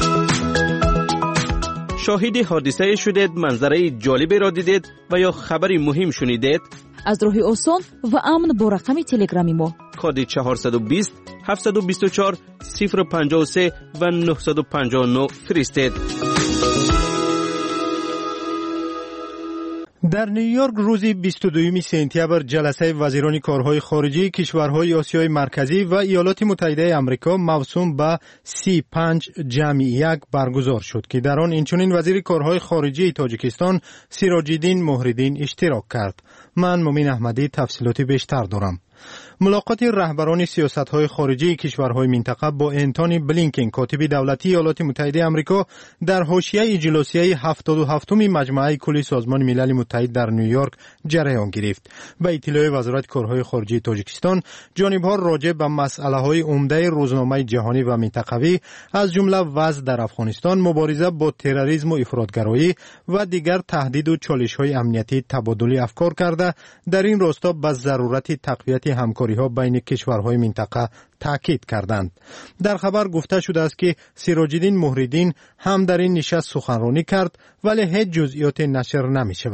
شاهد حادثه شدید، منظره جالبی را دیدید و یا خبری مهم شنیدید؟ از راه آسان و امن با رقم تلگرامی ما کد چهارصد و بیست هفتصد و بیست و چهار صفر و پنجاه و سه و نهصد و پنجاه و نه فرستید. در نیویورک روز بیست و دوم سپتامبر جلسه وزیران کارهای خارجی کشورهای آسیای مرکزی و ایالات متحده آمریکا موسوم به سی پنج جمع یک برگزار شد که در آن اینچنین وزیر کارهای خارجی تاجیکستان سیراج‌الدین مهرالدین اشتراک کرد. من مومن احمدی تفصیلات بیشتر دارم. ملاقات رهبران سیاست‌های خارجی کشورهای منطقه با انتونی بلینکن کاتب دولتی ایالات متحده آمریکا در حاشیه اجلاسیه هفتاد و هفتم مجمع کلی سازمان ملل متحد در نیویورک جریان گرفت. به اطلاع وزارت کارهای خارجی تاجیکستان، جانب‌ها راجع به مسئله‌های عمده روزنامه جهانی و منطقوی از جمله وضع در افغانستان، مبارزه با تروریسم و افراطگرایی و دیگر تهدید و چالش‌های امنیتی تبادل افکار کرده در این راستا به ضرورت تقویت همکاری‌ها بین کشورهای منطقه تاکید کردند. در خبر گفته شده است که سیراج‌الدین مهرالدین هم در این نشست سخنرانی کرد ولی هیچ جزئیات نشر نمی شود.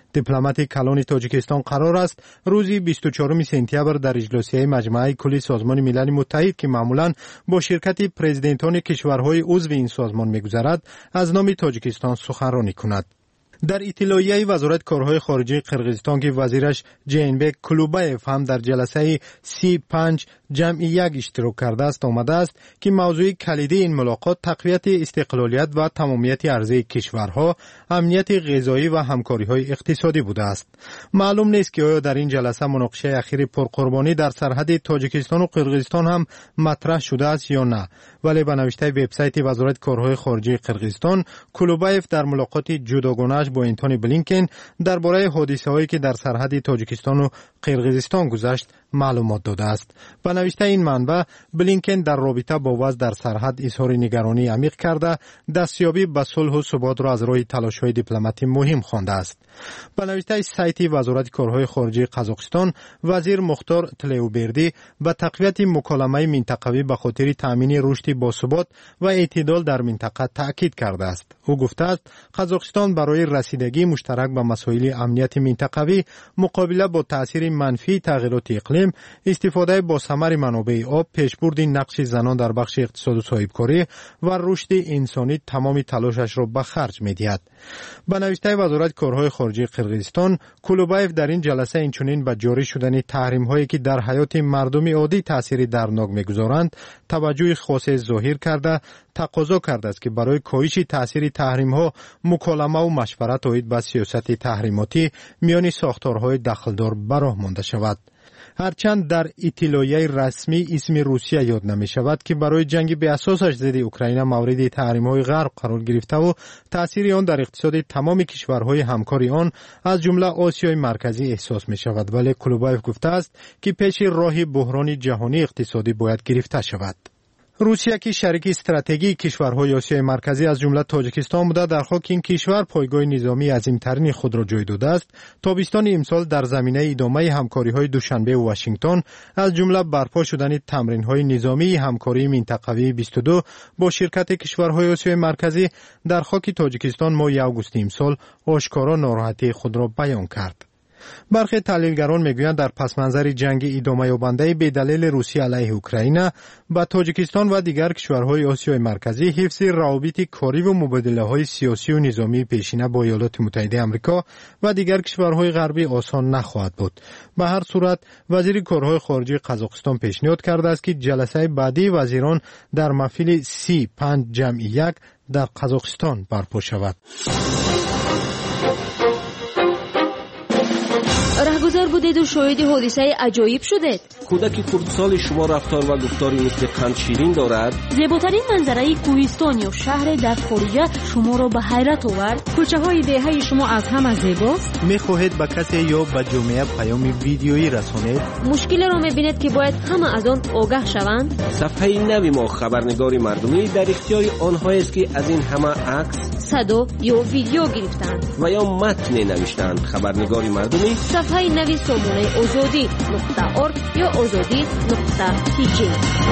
دیپلمات کلان تاجیکستان قرار است روز بیست و چهارم سپتامبر در اجلاسی مجمع کلی سازمان ملل متحد که معمولاً با شرکت پرزیدنتان کشورهای عضو این سازمان می‌گذرد از نام تاجیکستان سخنرانی کند. در اطلاعیه وزارت کارهای خارجه قرقیزستان که وزیرش جینبک کلوبایف هم در جلسه سی پنج جمع یک اشتراک کرده است آمده است که موضوع کلیدی این ملاقات تقویت استقلالیت و تمامیت ارضی کشورها، امنیت غذایی و همکاری‌های اقتصادی بوده است. معلوم نیست که آیا در این جلسه مناقشه اخیر پرقربانی در سرحد تاجیکستان و قرقیزستان هم مطرح شده است یا نه، ولی به نوشته وبسایت وزارت کارهای خارجه قرقیزستان، کلوبایف در ملاقات جداگانه با انتونی بلینکن درباره حادثه‌هایی که در سرحد تاجیکستان و قرقیزستان گذشت معلومات داده است. به نوشته این منبع، بلینکن در رابطه با وضع در سرحد اظهار نگرانی عمیق کرده دستیابی به صلح و ثبات را از راه تلاش‌های دیپلماتی مهم خوانده است. به نوشته سایت وزارت کارهای خارجه قزاقستان، وزیر مختار تلیوبردی به تقویت مکالمه منطقوی به خاطر تأمین رشد باثبات و اعتدال در منطقه تأکید کرده است. او گفته است قزاقستان برای رسیدگی مشترک به مسائل امنیت منطقوی، مقابله با تأثیر منفی تغییرات اقلیم، استفاده با ثمر منابع آب، پیشبرد نقش زنان در بخش اقتصاد و صاحبکاری و رشد انسانی تمام تلاشش را به خرج می‌دهد. به نوشته وزارت کارهای خارجه قرقیزستان، کلوبایف در این جلسه اینچنین به جاری شدن تحریم‌هایی که در حیات مردم عادی تأثیر درناک می‌گذارند توجه خاص ظاهر کرده تقاضا کرده است که برای کاهش تأثیر تحریم‌ها مکالمه و مشورت عاید به سیاست تحریماتی میان ساختارهای دخلدار براه مانده شود. هرچند در اطلاعیه رسمی اسم روسیه یاد نمی شود که برای جنگ به اساسش ضد اوکراین مورد تحریم‌های غرب قرار گرفته و تأثیر آن در اقتصاد تمام کشورهای همکار آن از جمله آسیای مرکزی احساس می شود، ولی کلوبایف گفته است که پیش راه بحران جهانی اقتصادی باید گرفته شود. روسیه که شریک استراتژیک کشورهای آسیای مرکزی از جمله تاجیکستان بوده در خاک این کشور پایگاه نظامی عظیمترین خود را جای داده است، تابستان امسال در زمینه ادامه همکاری‌های دوشنبه و واشنگتن از جمله برپا شدن تمرین‌های نظامی همکاری منطقوی بیست و دو با شرکت کشورهای آسیای مرکزی در خاک تاجیکستان ماه آگوست امسال آشکارا ناراحتی خود را بیان کرد. برخی تحلیلگران میگویند در پس منظر جنگ ادامه یابنده به دلیل روسیه علیه اوکراین با تاجیکستان و دیگر کشورهای آسیای مرکزی حفظ روابط کاری و مبادله‌های سیاسی و نظامی پیشینه با ایالات متحده آمریکا و دیگر کشورهای غربی آسان نخواهد بود. به هر صورت وزیر کارهای خارجه قزاقستان پیشنهاد کرده است که جلسه بعدی وزیران در محفل سی پنج جمع یک در قزاقستان برپا شود. رهگذر بودید و شاهد حادثه عجایب شدید. کودک خردسال شما رفتار و گفتاری مثل قند شیرین دارد. زیباترین منظره کوهستان یا شهر در خارج شما را به حیرت آورد. کوچه های دهه شما از همه زیباست. میخواهید به کسی یا به جامعه پیام ویدیویی رسانید؟ مشکل را میبینید که باید همه از آن آگاه شوند. صفحه نوی ما خبرنگار مردمی در اختیار آنهایی است که از این همه عکس، صدا یا ویدیو گرفتند و یا متن نوشتند. خبرنگار مردمی صفحه نوی سامانه آزادی نقطه ارگ یا آزادی نقطه تی جی.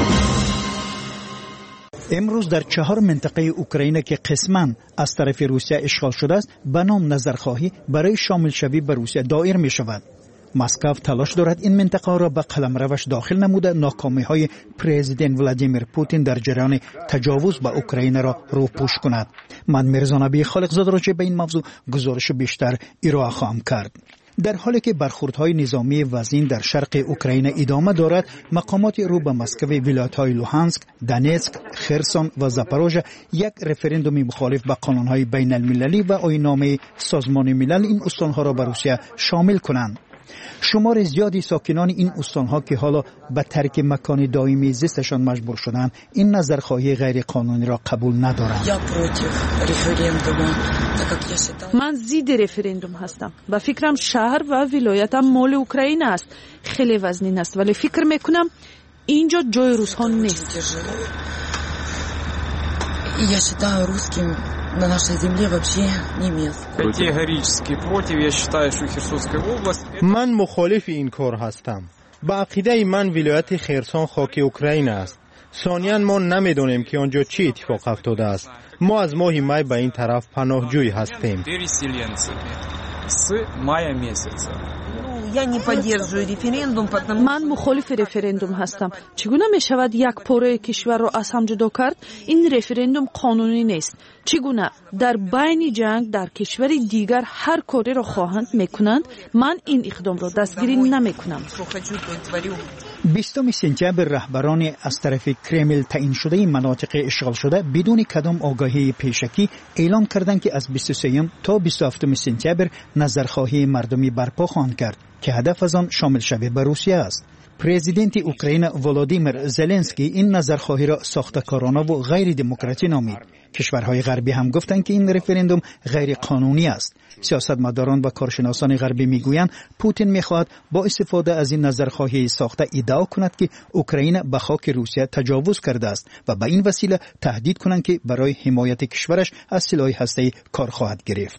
امروز در چهار منطقه اوکراین که قسماً از طرف روسیه اشغال شده است به نام نظرخواهی برای شامل شوی به روسیه دایر می شود. مسکو تلاش دارد این منطقه را به قلمروش داخل نموده ناکامی های پرزیدنت ولادیمیر پوتین در جریان تجاوز به اوکراین را روپوش کند. من میرزا نبی خالقزاده راجع به این موضوع گزارش بیشتر ارائه خواهم کرد. در حالی که برخوردهای نظامی وزین در شرق اوکراین ادامه دارد، مقامات رو به مسکو ولایت‌های لوهانسک، دانتسک، خرسون و زاپاروژه یک رفراندوم مخالف به قانون‌های بین المللی و آیین‌نامه سازمان ملل این استان‌ها را به روسیه شامل کنند. شمار زیادی ساکنان این استان‌ها که حالا به ترک مکان دائمی زیستشان مجبور شدند این نظرخواهی غیر قانونی را قبول ندارند. من ضد رفراندوم هستم و فکرم شهر و ولایتم مال اوکراین است. خیلی وزنین است ولی فکر میکنم اینجا جای روس‌ها نیست. Я считаю русским на нашей земле вообще не место. Категорически против. Я считаю, что Херсонская область... من مخالف این کار هستم. به عقیده من ولایت خرسون خاک اوکراین است. ثانیاً ما نمیدونیم که آنجا چی اتفاق افتاده است. ما از ماه می به این طرف پناهجوی هستیم. с мая месяца. Я не поддерживаю референдум, потому من مخالف رفراندوم هستم. چگونه می شود یک پاره کشور را از هم جدا کرد؟ این رفراندوم قانونی نیست. چگونه در بین جنگ در کشور دیگر هر کاری را خواهند میکنند؟ من این اقدام را دستگیری نمیکنم. بیستم سپتامبر رهبران از طرف کرمل تعیین شده مناطق اشغال شده بدون کدام آگاهی پیشکی اعلام کردند که از بیست و سوم تا بیست و هفتم سپتامبر نظرخواهی مردمی برپا خواهند کرد که هدف از آن شامل شوی به روسیه است. پرزیدنت اوکراین ولادیمیر زلنسکی این نظرخواهی را ساخته‌کارانه و غیر دموکراتی نامید. کشورهای غربی هم گفتند که این رفراندوم غیر قانونی است. سیاستمداران و کارشناسان غربی میگویند پوتین میخواهد با استفاده از این نظرخواهی ساخته ادعا کند که اوکراین به خاک روسیه تجاوز کرده است و به این وسیله تهدید کنند که برای حمایت کشورش از سلاح هسته‌ای کار خواهد گرفت.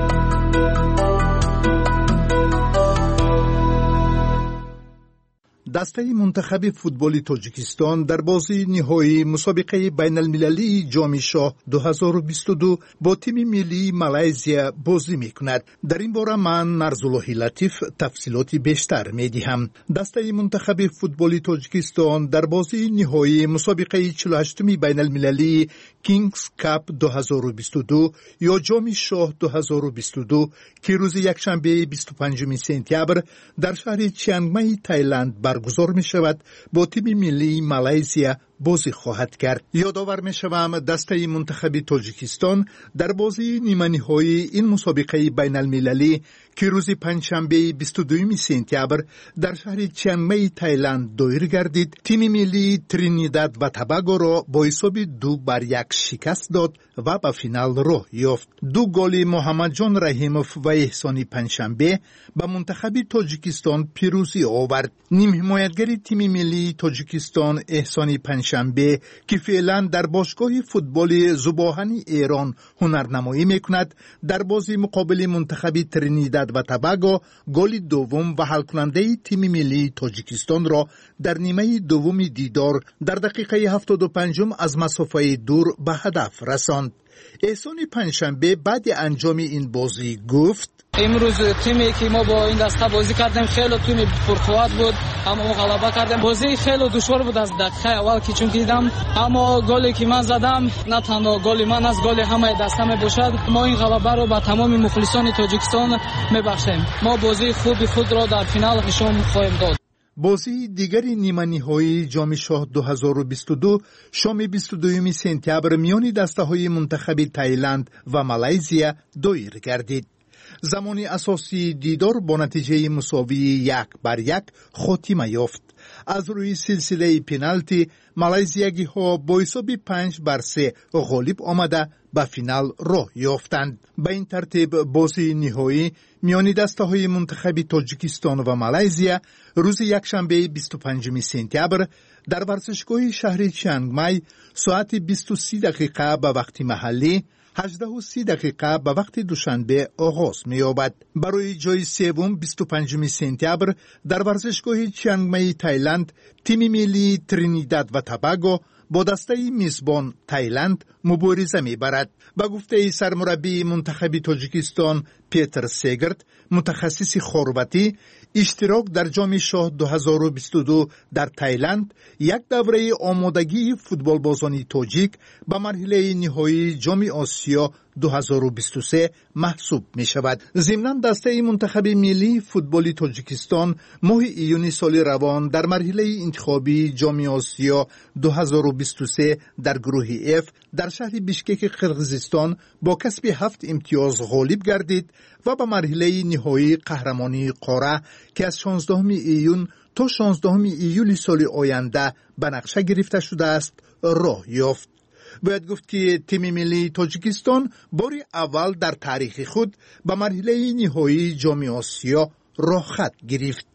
دسته منتخب فوتبال تاجیکستان در بازی نهایی مسابقه بین المللی جام شاه دو هزار و بیست و دو با تیم ملی مالزیا بازی میکند. در این باره من نرزالله لطیف تفصیلات بیشتر میدهم. دسته منتخب فوتبال تاجیکستان در بازی نهایی مسابقه چهل و هشتم بین المللی کینگز کاپ دو هزار و بیست و دو یا جام شاه دو هزار و بیست و دو که روز یکشنبه بیست و پنجم سپتامبر در شهر چیانگ مای تایلند برگزار می شود با تیم ملی مالزیا بازی خواهد کرد. یادآور می شوم دسته منتخب تاجیکستان در بازی نیمه نهایی این مسابقه بین المللی که روز پنجشنبه بیست و دوم سپتامبر در شهر چیانگ مای تایلند دایر گردید، تیم ملی ترینیداد و توباگو را با حساب دو بر یک شکست داد و به فینال راه یافت. دو گل محمد جان رحیموف و احسان پنجشنبه به منتخب تاجیکستان پیروزی آورد. نیم حمایتگر تیم ملی تاجیکستان احسان پنجشنبه که فعلا در باشگاه فوتبال زباهنی ایران هنرنمایی میکند، در بازی مقابل منتخب ترینیداد و توباگو گل دوم و حل کننده تیم ملی تاجیکستان را در نیمه دوم دیدار در دقیقه هفتاد و پنجم از مسافه دور به هدف رساند. احسان پنجشنبه بعد انجام این بازی گفت: امروز تیمی که ما با این دسته بازی کردیم خیلی تیم پرقوت بود، اما ما غلبه کردیم. بازی خیلی دشوار بود از دقیقه اول که چون دیدم، اما گلی که من زدم نه تنها گل من از گل همه دسته می باشد. ما این غلبه رو به تمام مخلصان تاجیکستان میبخشیم. ما بازی خوبی خود را در فینال نشان خواهیم داد. بازی دیگری نیمه نهایی جام شاه دو هزار و بیست و دو شام بیست و دوم سپتامبر میان دسته‌های منتخب تایلند و مالزیا دایر گردید. زمان اساسی دیدار با نتیجه مساوی یک بر یک خاتمه یافت. از روی سلسله پنالتی مالزیایی ها با حساب پنج بر سه غالب آمده به فینال راه یافتند. به این ترتیب بازی نهایی میان دسته های منتخب تاجیکستان و مالزیا روز یکشنبه بیست و پنجم سپتامبر در ورزشگاه شهر چیانگ مای ساعت بیست و سه دقیقه به وقت محلی، هجده و سی دقیقه به وقت دوشنبه آغاز می‌یابد. برای جای سوم بیست و پنجم سپتامبر در ورزشگاه چیانگ مای تایلند تیم ملی ترینیداد و توباگو با دسته میزبان تایلند مبارزه می‌برد. با گفته سرمربی منتخب تاجیکستان پیتر سیگرت، متخصص خرواتی، اشتراک در جام شاه دو هزار و بیست و دو در تایلند یک دوره آمادگی فوتبال بازان تاجیک به مرحله نهایی جام آسیا دو هزار و بیست و سه محسوب می شود. ضمناً دسته منتخب ملی فوتبال تاجیکستان ماه ایون سال روان در مرحله انتخابی جام آسیا دو هزار و بیست و سه در گروه اف در شهر بیشکک قرقیزستان با کسب هفت امتیاز غالب گردید و به مرحله نهایی قهرمانی قاره که از شانزدهم ایون تا شانزدهم ایول سال آینده به نقشه گرفته شده است راه یافت. باید گفت که تیم ملی تاجیکستان بار اول در تاریخ خود به مرحله نهایی جام آسیا راه خط گرفت.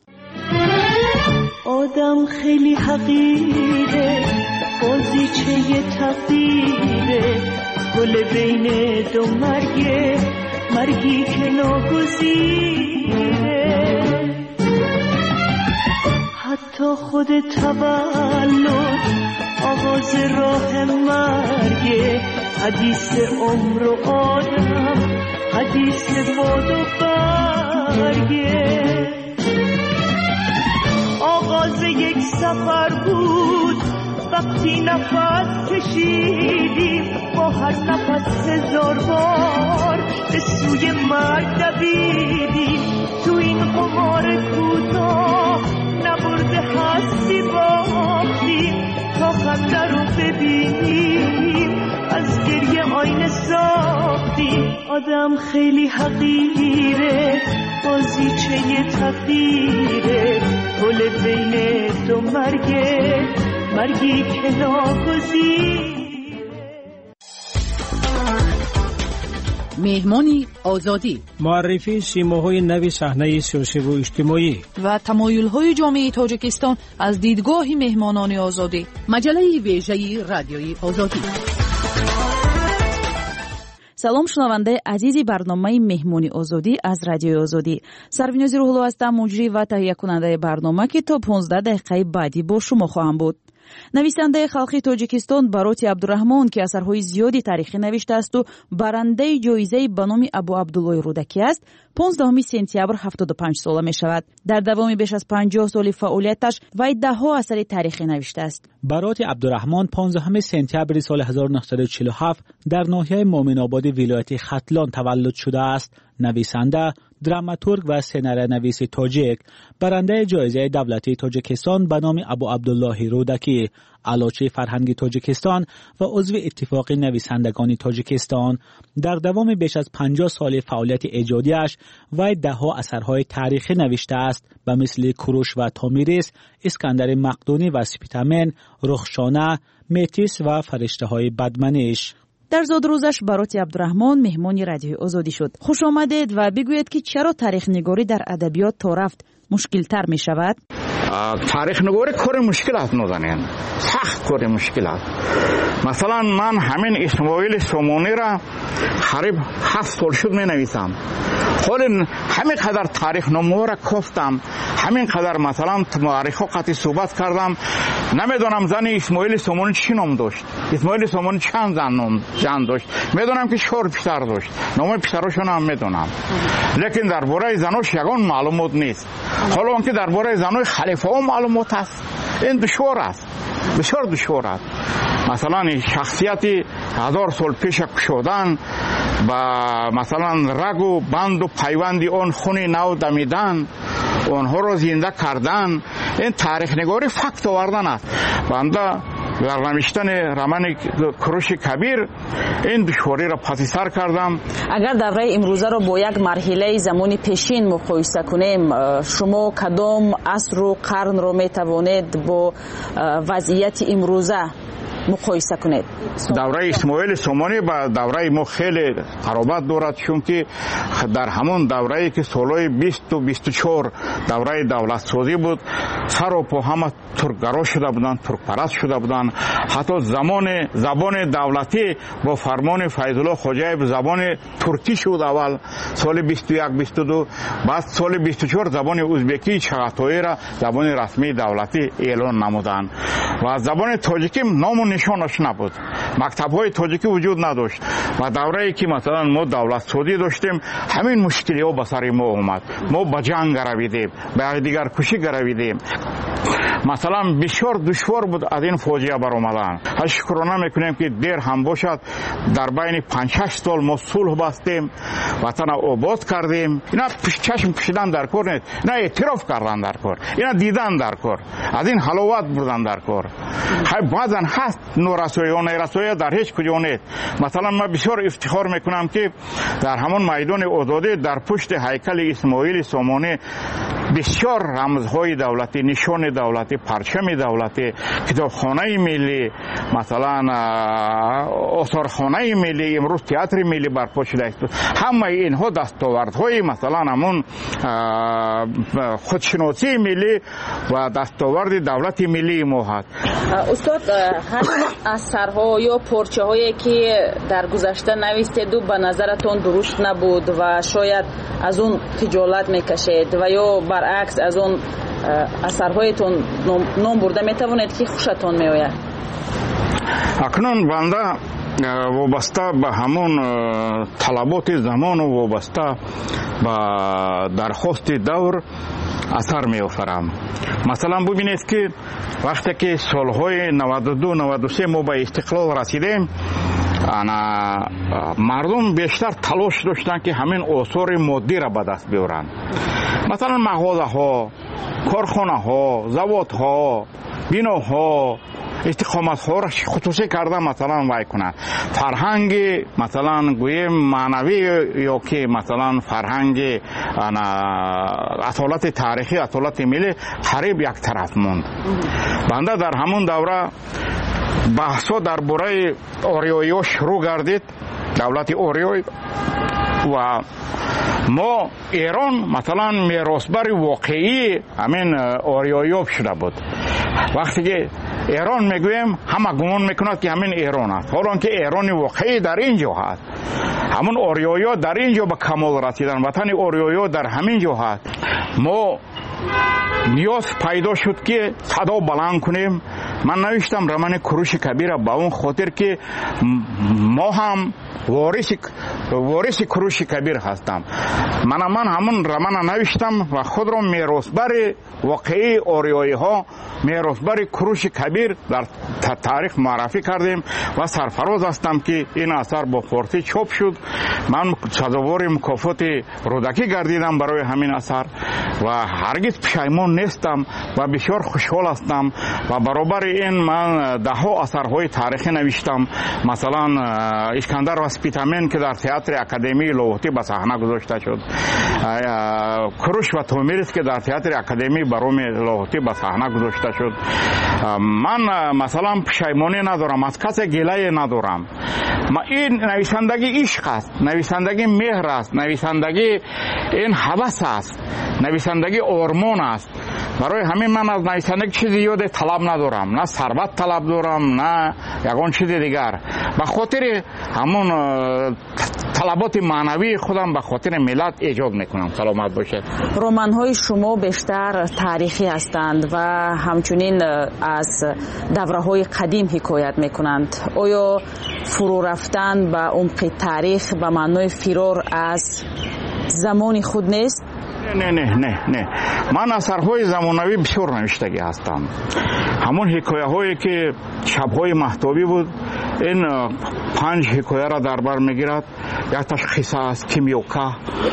آدم خیلی حقیره، بازیچه تقدیره، گل بین دو مرگه، مرگی که ناگزیره. حتی خود تولد آغاز راه مرگه، حدیث عمر و آدم حدیث باد و برگه آغاز یک سفر بود وقتی نفس کشیدیم با هر نفس هزار بار به سوی مرگ دویدیم تو این قمار کوتاه نبرده هستی باختیم تا خنده رو ببینیم از گریه آینه ساختیم آدم خیلی حقیره بازیچه تقدیره پل بین دو مرگه مرگی که ناگزیره. مهمانی آزادی معرفی سیماهای نوی صحنه سیاسی و اجتماعی و تمایل‌های جامعه تاجیکستان از دیدگاه مهمانان آزادی. مجله ویژه رادیوی آزادی. سلام شنونده عزیزی برنامه مهمانی آزادی از رادیو آزادی. سرویناز روحلو هستم، مجری و تهیه کننده برنامه که تا پانزده دقیقه بعدی با شما خواهم بود. نویسنده خلقی تاجیکستان باروتی عبدالرحمان که اثرهای زیادی تاریخی نوشته است و برنده جایزه به نام ابو عبدالله رودکی است، پانزدهم سپتامبر هفتاد و پنج ساله می شود. در دوام بیش از پنجاه سال فعالیتش وی ده ها اثر تاریخی نوشته است. باروتی عبدالرحمان پانزدهم سپتامبر سال هزار و نهصد و چهل و هفت در ناحیه مومن آباد ولایت ختلان تولد شده است. نویسنده، دراماتورگ و سناریونویس تاجیک، برنده جایزه دولتی تاجیکستان به نام ابو عبدالله رودکی، علاچه فرهنگی تاجیکستان و عضو اتفاق نویسندگان تاجیکستان. در دوام بیش از پنجاه سال فعالیت ایجادیش وی ده ها اثرهای تاریخی نوشته است به مثل کوروش و تامیریس، اسکندر مقدونی و سپیتامن، رخشانه، میتیس و فرشته های بدمنش. در زادروزش باروتی عبدالرحمان مهمان رادیو آزادی شد. خوش آمدید و بگویید که چرا تاریخ نگاری در ادبیات تا رفت مشکل تر می شود؟ تاریخ نگاری کار مشکل است نازنین، سخت کار مشکل است. مثلا من همین اسماعیل سومونی را قریب هفت سال شد می نویسم. حالا همین قدر تاریخ نامه را گفتم، همین قدر مثلا معرخ قطعی صحبت کردم، نمیدونم زن اسماعیل سومونی چی نام داشت، اسماعیل سومونی چند زن نام جان داشت، میدونم که چهار پسر داشت، نام پسراشون هم میدونم، لیکن درباره زناش یگان معلومات نیست. حالا اون که درباره زنای خلیفه ها معلومات است، این دشوار است، بسیار دشوار است. مثلا شخصیتی هزار سال پیش کشودن با مثلا رگ و بند و پیوندی اون خون نو دمیدن، اونها رو زنده کردن، این تاریخ نگاری فکت آوردن است. بنده در نوشتن رمان کوروش کبیر این دشواری را پس سر کردم. اگر دوره امروزه را با یک مرحله زمانی پیشین مقایسه کنیم، شما کدام عصر و قرن را می توانید با وضعیت امروزه مقایسه کنید؟ دوره اسماعیل سومونی با دوره ما خیلی قرابت دارد، چون که در همون دوره‌ای که سالهای بیست و بیست و چهار دوره دولت سازی بود، سر و پا همه ترکگرا شده بودند، ترک پرست شده بودند. حتی زمان زبان دولتی با فرمان فیض‌الله خوجایب زبان ترکی شد اول سال بیست و یک بیست و دو، بعد سال بیست و چهار زبان ازبکی چغاتایی را زبان رسمی دولتی اعلان نمودند و زبان تاجیکی نام نشانش نبود، مکتب‌های تاجیکی وجود نداشت. و دوره‌ای که مثلا ما دولت سازی داشتیم، همین مشکلی‌ها به سر ما اومد، ما به جنگ رویدیم، به دیگر کشی رویدیم. مثلا بسیار دشوار بود از این فاجعه برآمدن. شکرانه میکنیم که دیر هم باشد در بین پنج شش سال ما صلح بستیم، وطن آباد کردیم. اینا چشم کشیدن در کار نیست، اینا اعتراف کردن در کار، اینا دیدن در کار، از این حلاوت بردن در کار. بعضا هست نورسایی و نیرسایی در هیچ کجا نیست. مثلا من بسیار افتخار میکنم که در همون میدان آزادی در پشت هیکل اسماعیل سومونی بسیار رمزهای دولتی، نشان دولتی، پرچم دولتی، کتابخانه ملی، مثلا آثارخانه ملی، امروز تئاتر ملی برپا شده است. همه اینها دستاوردهای مثلا همون خودشناسی ملی و دستاورد دولت ملی ما هست. استاد، همین اثرها یا پارچه هایی که در گذشته نوشتید و به نظرتون درست نبود و شاید از اون خجالت میکشید و یا برعکس از اون اثرهایتون نام برده میتوانید که خوشتون میآید؟ اکنون بنده вобаста ба ҳамон талаботи замону вобаста ба дархости давр асар меофарам. масалан бубинед ки вақте ки солҳои наваду ду наваду се мо ба истиқлол расидем, ана мардум бештар талош доштанд ки ҳамин осори моддиро ба даст биёранд. масалан мағозаҳо, корхонаҳо, заводҳо, биноҳо, истиқоматҳоро хусусӣ карда масалан вай кунад. фарҳанги масалан гӯем маънавӣ ё ки масалан фарҳанги асолати таърихӣ, асолати миллӣ қариб як тараф монд. банда дар ҳамон давра баҳсҳо дар бораи ориёиҳо шурӯъ гардид, давлати ориёй, ва мо эрон масалан меросбари воқеии ҳамин ориёиҳо шуда буд. вақте ки эрон мегӯем, ҳама гумон мекунад ки ҳамин эрон аст, ҳолон ки эрони воқеӣ дар ин ҷо ҳаст. ҳамон ориёиҳо дар ин ҷо ба камол расиданд, ватани ориёиҳо дар ҳамин ҷо ҳаст. мо ниёз пайдо шуд ки садо баланд кунем. ман навиштам романи куруши кабира ба он хотир ки мо ҳам вориси вориси куруши кабир ҳастам. мана ман ҳамон романа навиштам ва худро меросбари воқеии ориёиҳо, меросбари куруши кабир дар таърих муаррифӣ кардем ва сарфароз ҳастам ки ин асар бо форсӣ чоп шуд. ман сазовори мукофоти рӯдакӣ гардидам барои ҳамин асар ва ҳаргиз пушаймон нестам ва бисёр хушҳол ҳастам. ва баробари ин ман даҳҳо асарҳои таърихӣ навиштам. масалан искандар васпитамен ки дар театри академии лоҳотӣ ба саҳна гузошта шуд, куруш ва томирис ки дар театри академии бароми лоҳотӣ ба саҳна гузошта шуд. ман масалан пушаймонӣ надорам, аз касе гилае надорам. ин нависандагӣ ишқ аст, нависандагӣ меҳр аст, нависандагӣ ин ҳавас аст, нависандагӣ ормон аст. барои ҳамин ман аз нависандагӣ чизи зиёде талаб надорам, на сарват талаб дорам, на ягон чизи дигар. ба хотири ҳамон талаботи маънавии худам ба хотири миллат эҷод мекунам. саломат бошед. романҳои шумо бештар таърихӣ ҳастанд ва ҳамчунин аз давраҳои қадим ҳикоят мекунанд. оё фурӯ рафтан ба умқи таърих ба маънои фирор аз замони худ нест? не не не не ман асарҳои замонавӣ бисёр навиштагӣ ҳастам. ҳамон ҳикояҳое ки шабҳои маҳтобӣ буд, ин панҷ ҳикояро дар бар мегирад. якташ қисса аст, кимёка,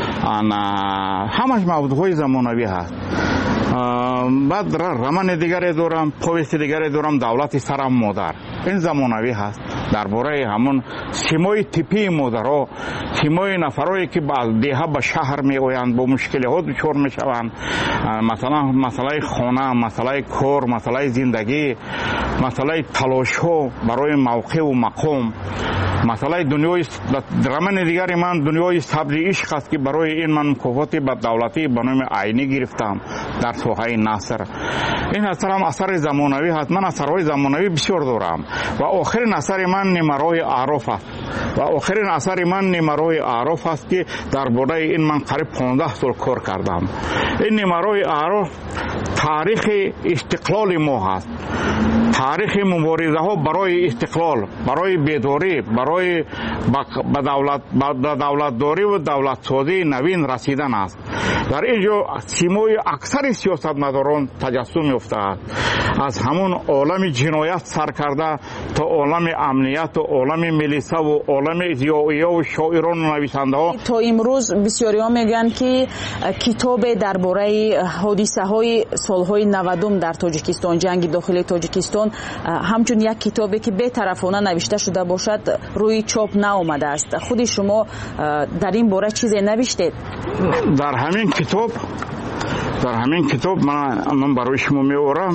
ҳамаш мавзӯъҳои замонавӣ ҳаст. баъд романи дигаре дорам, повести дигаре дорам, давлати сарам модар. ин замонавӣ ҳаст. дар бораи ҳамон симои типии модаро, симои нафарое ки аз деҳа ба шаҳр меоянд, бо мушкилиҳо дучор мешаванд. масалан масъалаи хона, масъалаи кор, масъалаи зиндагӣ, масъалаи талошҳо барои мавқеъу мақом, масъалаи дунёи романи дигари ман дунёи сабзи ишқ аст ки барои ин ман мукофоти ба давлатӣ ба номи айнӣ гирифтам дар соҳаи наср. ин асарам асари замонавӣ ҳаст. ман асарҳои замонавӣ бисёр дорам ва охирин асари ман нимарои аъроф аст. ва охирин асари ман нимарои аъроф аст ки дар бораи ин ман қариб понздаҳ сол кор кардам. ин нимарои аъроф таърихи истиқлоли мо ҳаст. таърихи муборизаҳо барои истиқлол, барои бедорӣ, барои ба давлатдориву давлатсозии навин расидан аст. дар ин ҷо симои аксари сиёсатмадорон таҷассум ёфтааст. аз ҳамон олами ҷиноят сар карда то олами амнияту олами милисаву олами зиёиёву шоирону нависандаҳо. то имрӯз бисёриҳо мегӯянд ки китобе дар бораи ҳодисаҳои солҳои навадум дар тоҷикистон, ҷанги дохилии тоҷикистон, ҳамчун як китобе ки бетарафона навишта шуда бошад, рӯи чоп наомадааст. худи шумо дар ин бора чизе навиштед? дар ҳамин китоб дар ҳамин китоб ман барои шумо меорам.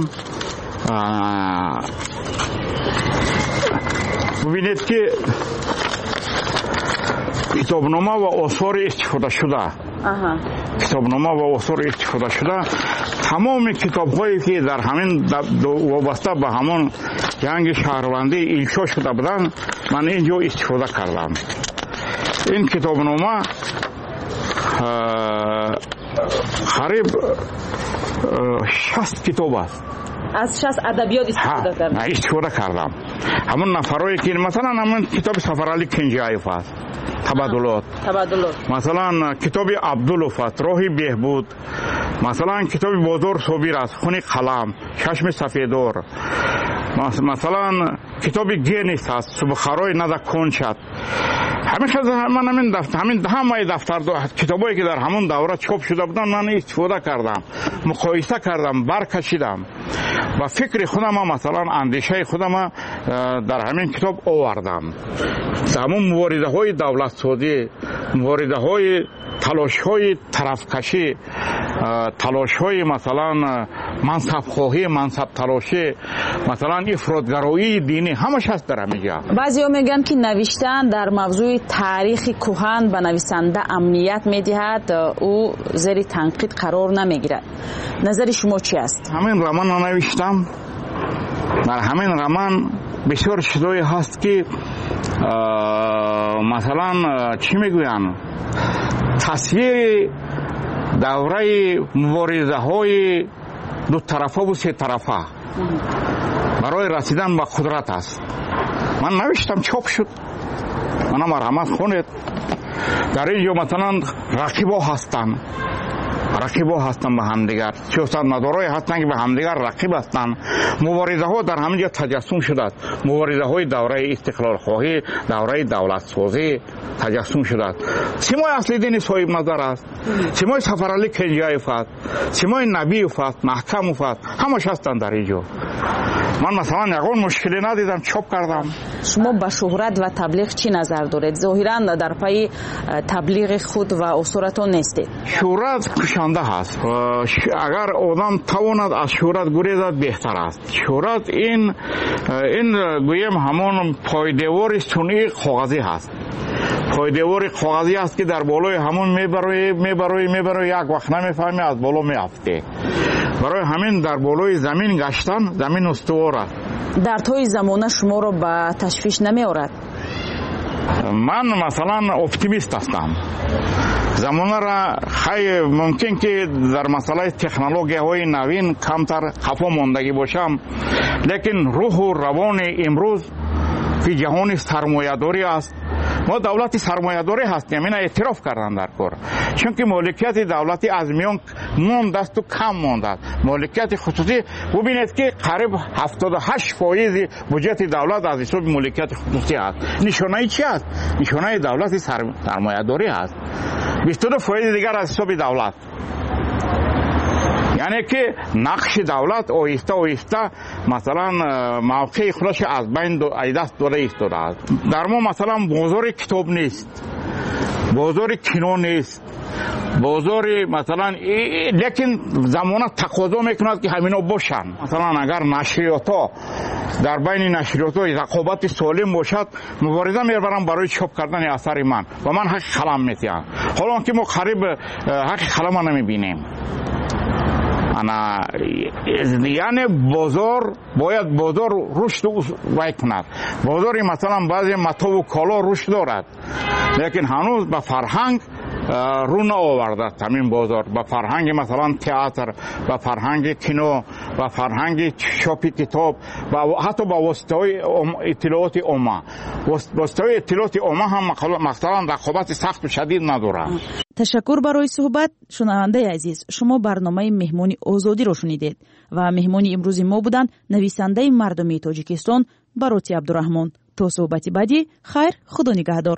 бубинед ки китобнома ва осори истифодашуда китобнома ва осори истифодашуда тамоми китобҳое ки дар ҳамин вобаста ба ҳамон ҷанги шаҳрвандӣ иншо шуда буданд, ман ин ҷо истифода кардам. ин китобнома қариб шаст китоб аст. ازش از ادبیات استفاده کردم. استفاده کردم. همون نفرایی که مثلا همون کتاب سفرعلی کنجایف است. تبادلات. تبادلات. مثلا کتاب عبداللوف است. راهی بهبود. مثلا کتاب بازار صابر است. خون قلم. چشم سفیدور. مثلا کتاب گینیس است. سبخارای ندا کنشد. همیشه من همین دفتر همین همه دفتر کتابایی که در همون دوره چاپ شده بودن من استفاده کردم، مقایسه کردم، برکشیدم و فکر خودم مثلا اندیشه خودم در همین کتاب آوردم. همون مبارزه های دولت سازی، مبارزه های تلاش های طرفکشی، تلاش های مثلا منصب خواهی، منصب تلاشی، مثلا افراطگرایی دینی همش هست در همینجا. بعضیا میگن که نوشتن در موضوع تاریخ کهن به نویسنده امنیت میدهد، او زیر تنقید قرار نمیگیرد. نظر شما چی است؟ همین رمان نوشتم. در همین رمان بسیار چیزایی هست که مثلا چی میگوین تصویر دوره مبارزه های دو طرفه و سه طرفه برای رسیدن به قدرت است. من نوشتم چاپ شد. من مرحمت خونید. در اینجا مثلا رقیبا هستن رقیبا هستن به همدیگر، سیاست مدارای هستن که به همدیگر رقیب هستن. مبارزه ها در همینجا تجسم شده است. مبارزه های دوره استقلال خواهی، دوره دولت سازی تجسم شده است. سیمای اصلی دین صاحب نظر است، سیمای سفرعلی کنجایف است، سیمای نبیف است، محکموف است، همش هستن در اینجا. من مثلا یگان مشکلی ندیدم، چاپ کردم. شما به شهرت و تبلیغ چی نظر دارید؟ ظاهرا در پای تبلیغ خود و اصولتون نیستید. شهرت کشنده هست. اگر آدم تواند از شهرت گریزد بهتر است. شهرت این این گویم همون پایدیوار صنعی کاغذی هست. پایدیوار کاغذی است که در بالای همون میبروی میبروی میبروی یک وقت نمیفهمی از بالا میافته. برای همین در بالای زمین گشتن زمین استوار است. در طی زمانه شما رو به تشویش نمیآورد؟ من مثلا اپتیمیست هستم. زمانه را خیلی ممکن که در مسئله تکنولوژی های نوین کمتر خفا ماندگی باشم، لیکن روح و روان امروز که جهان سرمایه‌داری است. ما دولت سرمایه‌داری هستیم، این اعتراف کردن در کار. چون که مالکیت دولتی از میان مانده است و کم مانده است. مالکیت خصوصی ببینید که قریب هفتاد و هشت فایز بودجت دولت از حساب مالکیت خصوصی است. نشانه چی است؟ نشانه دولت سرمایه‌داری است. بیست و دو فایز دیگر از حساب دولت. یعنی که نقش دولت آیسته آیسته مثلا موقع خودش از بین دو دست داده ایستاده است. در ما مثلا بازار کتاب نیست، بازار کینو نیست، بازار مثلا لیکن زمانه تقاضا میکند که همینا باشن. مثلا اگر نشریات ها در بین نشریات ها رقابت سالم باشد، مبارزه میبرم برای چاپ کردن اثر من و من حق قلم میتیم. حالا که ما قریب حق قلم نمیبینیم. انا یعنی بازار باید بازار رشد وای کند. بازاری مثلا بعضی متا و کالا رشد دارد، لیکن هنوز به فرهنگ رو نآورده. همین بازار به فرهنگ مثلا تئاتر، به فرهنگ کینو، به فرهنگ چاپ کتاب و حتی با واسطه اطلاعات عامه. واسطه اطلاعات عامه هم مثلا رقابت سخت و شدید نداره. تشکر برای صحبت. شنونده عزیز، شما برنامه مهمونی آزادی رو شنیدید و مهمونی امروز ما بودن نویسنده مردمی تاجیکستان باروتی عبدالرحمن. تا صحبتی بعدی، خیر، خدا نگهدار.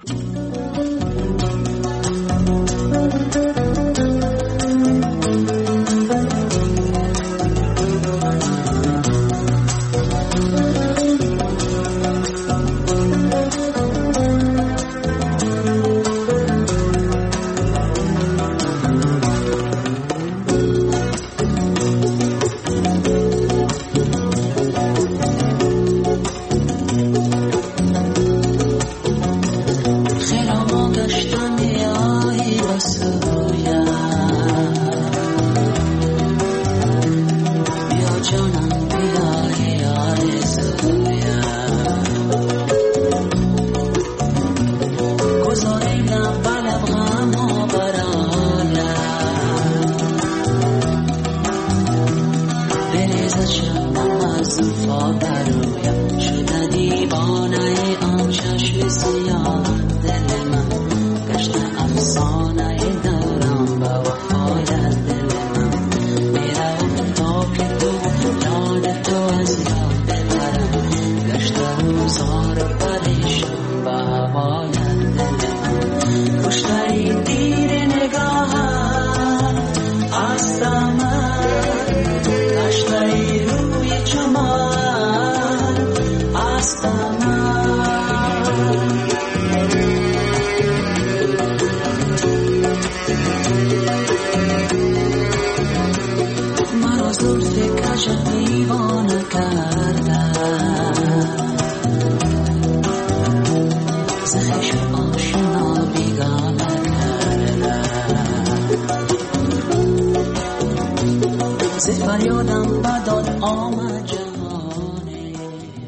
زار پریشان به هوایت دلم کشتری دیر نگاهم هستم نشتری روی چمان هستم مرا زلف کجت دیوانه کردم زخش آشنا بیگانه کردم ز فریادم بداد آمد جهانه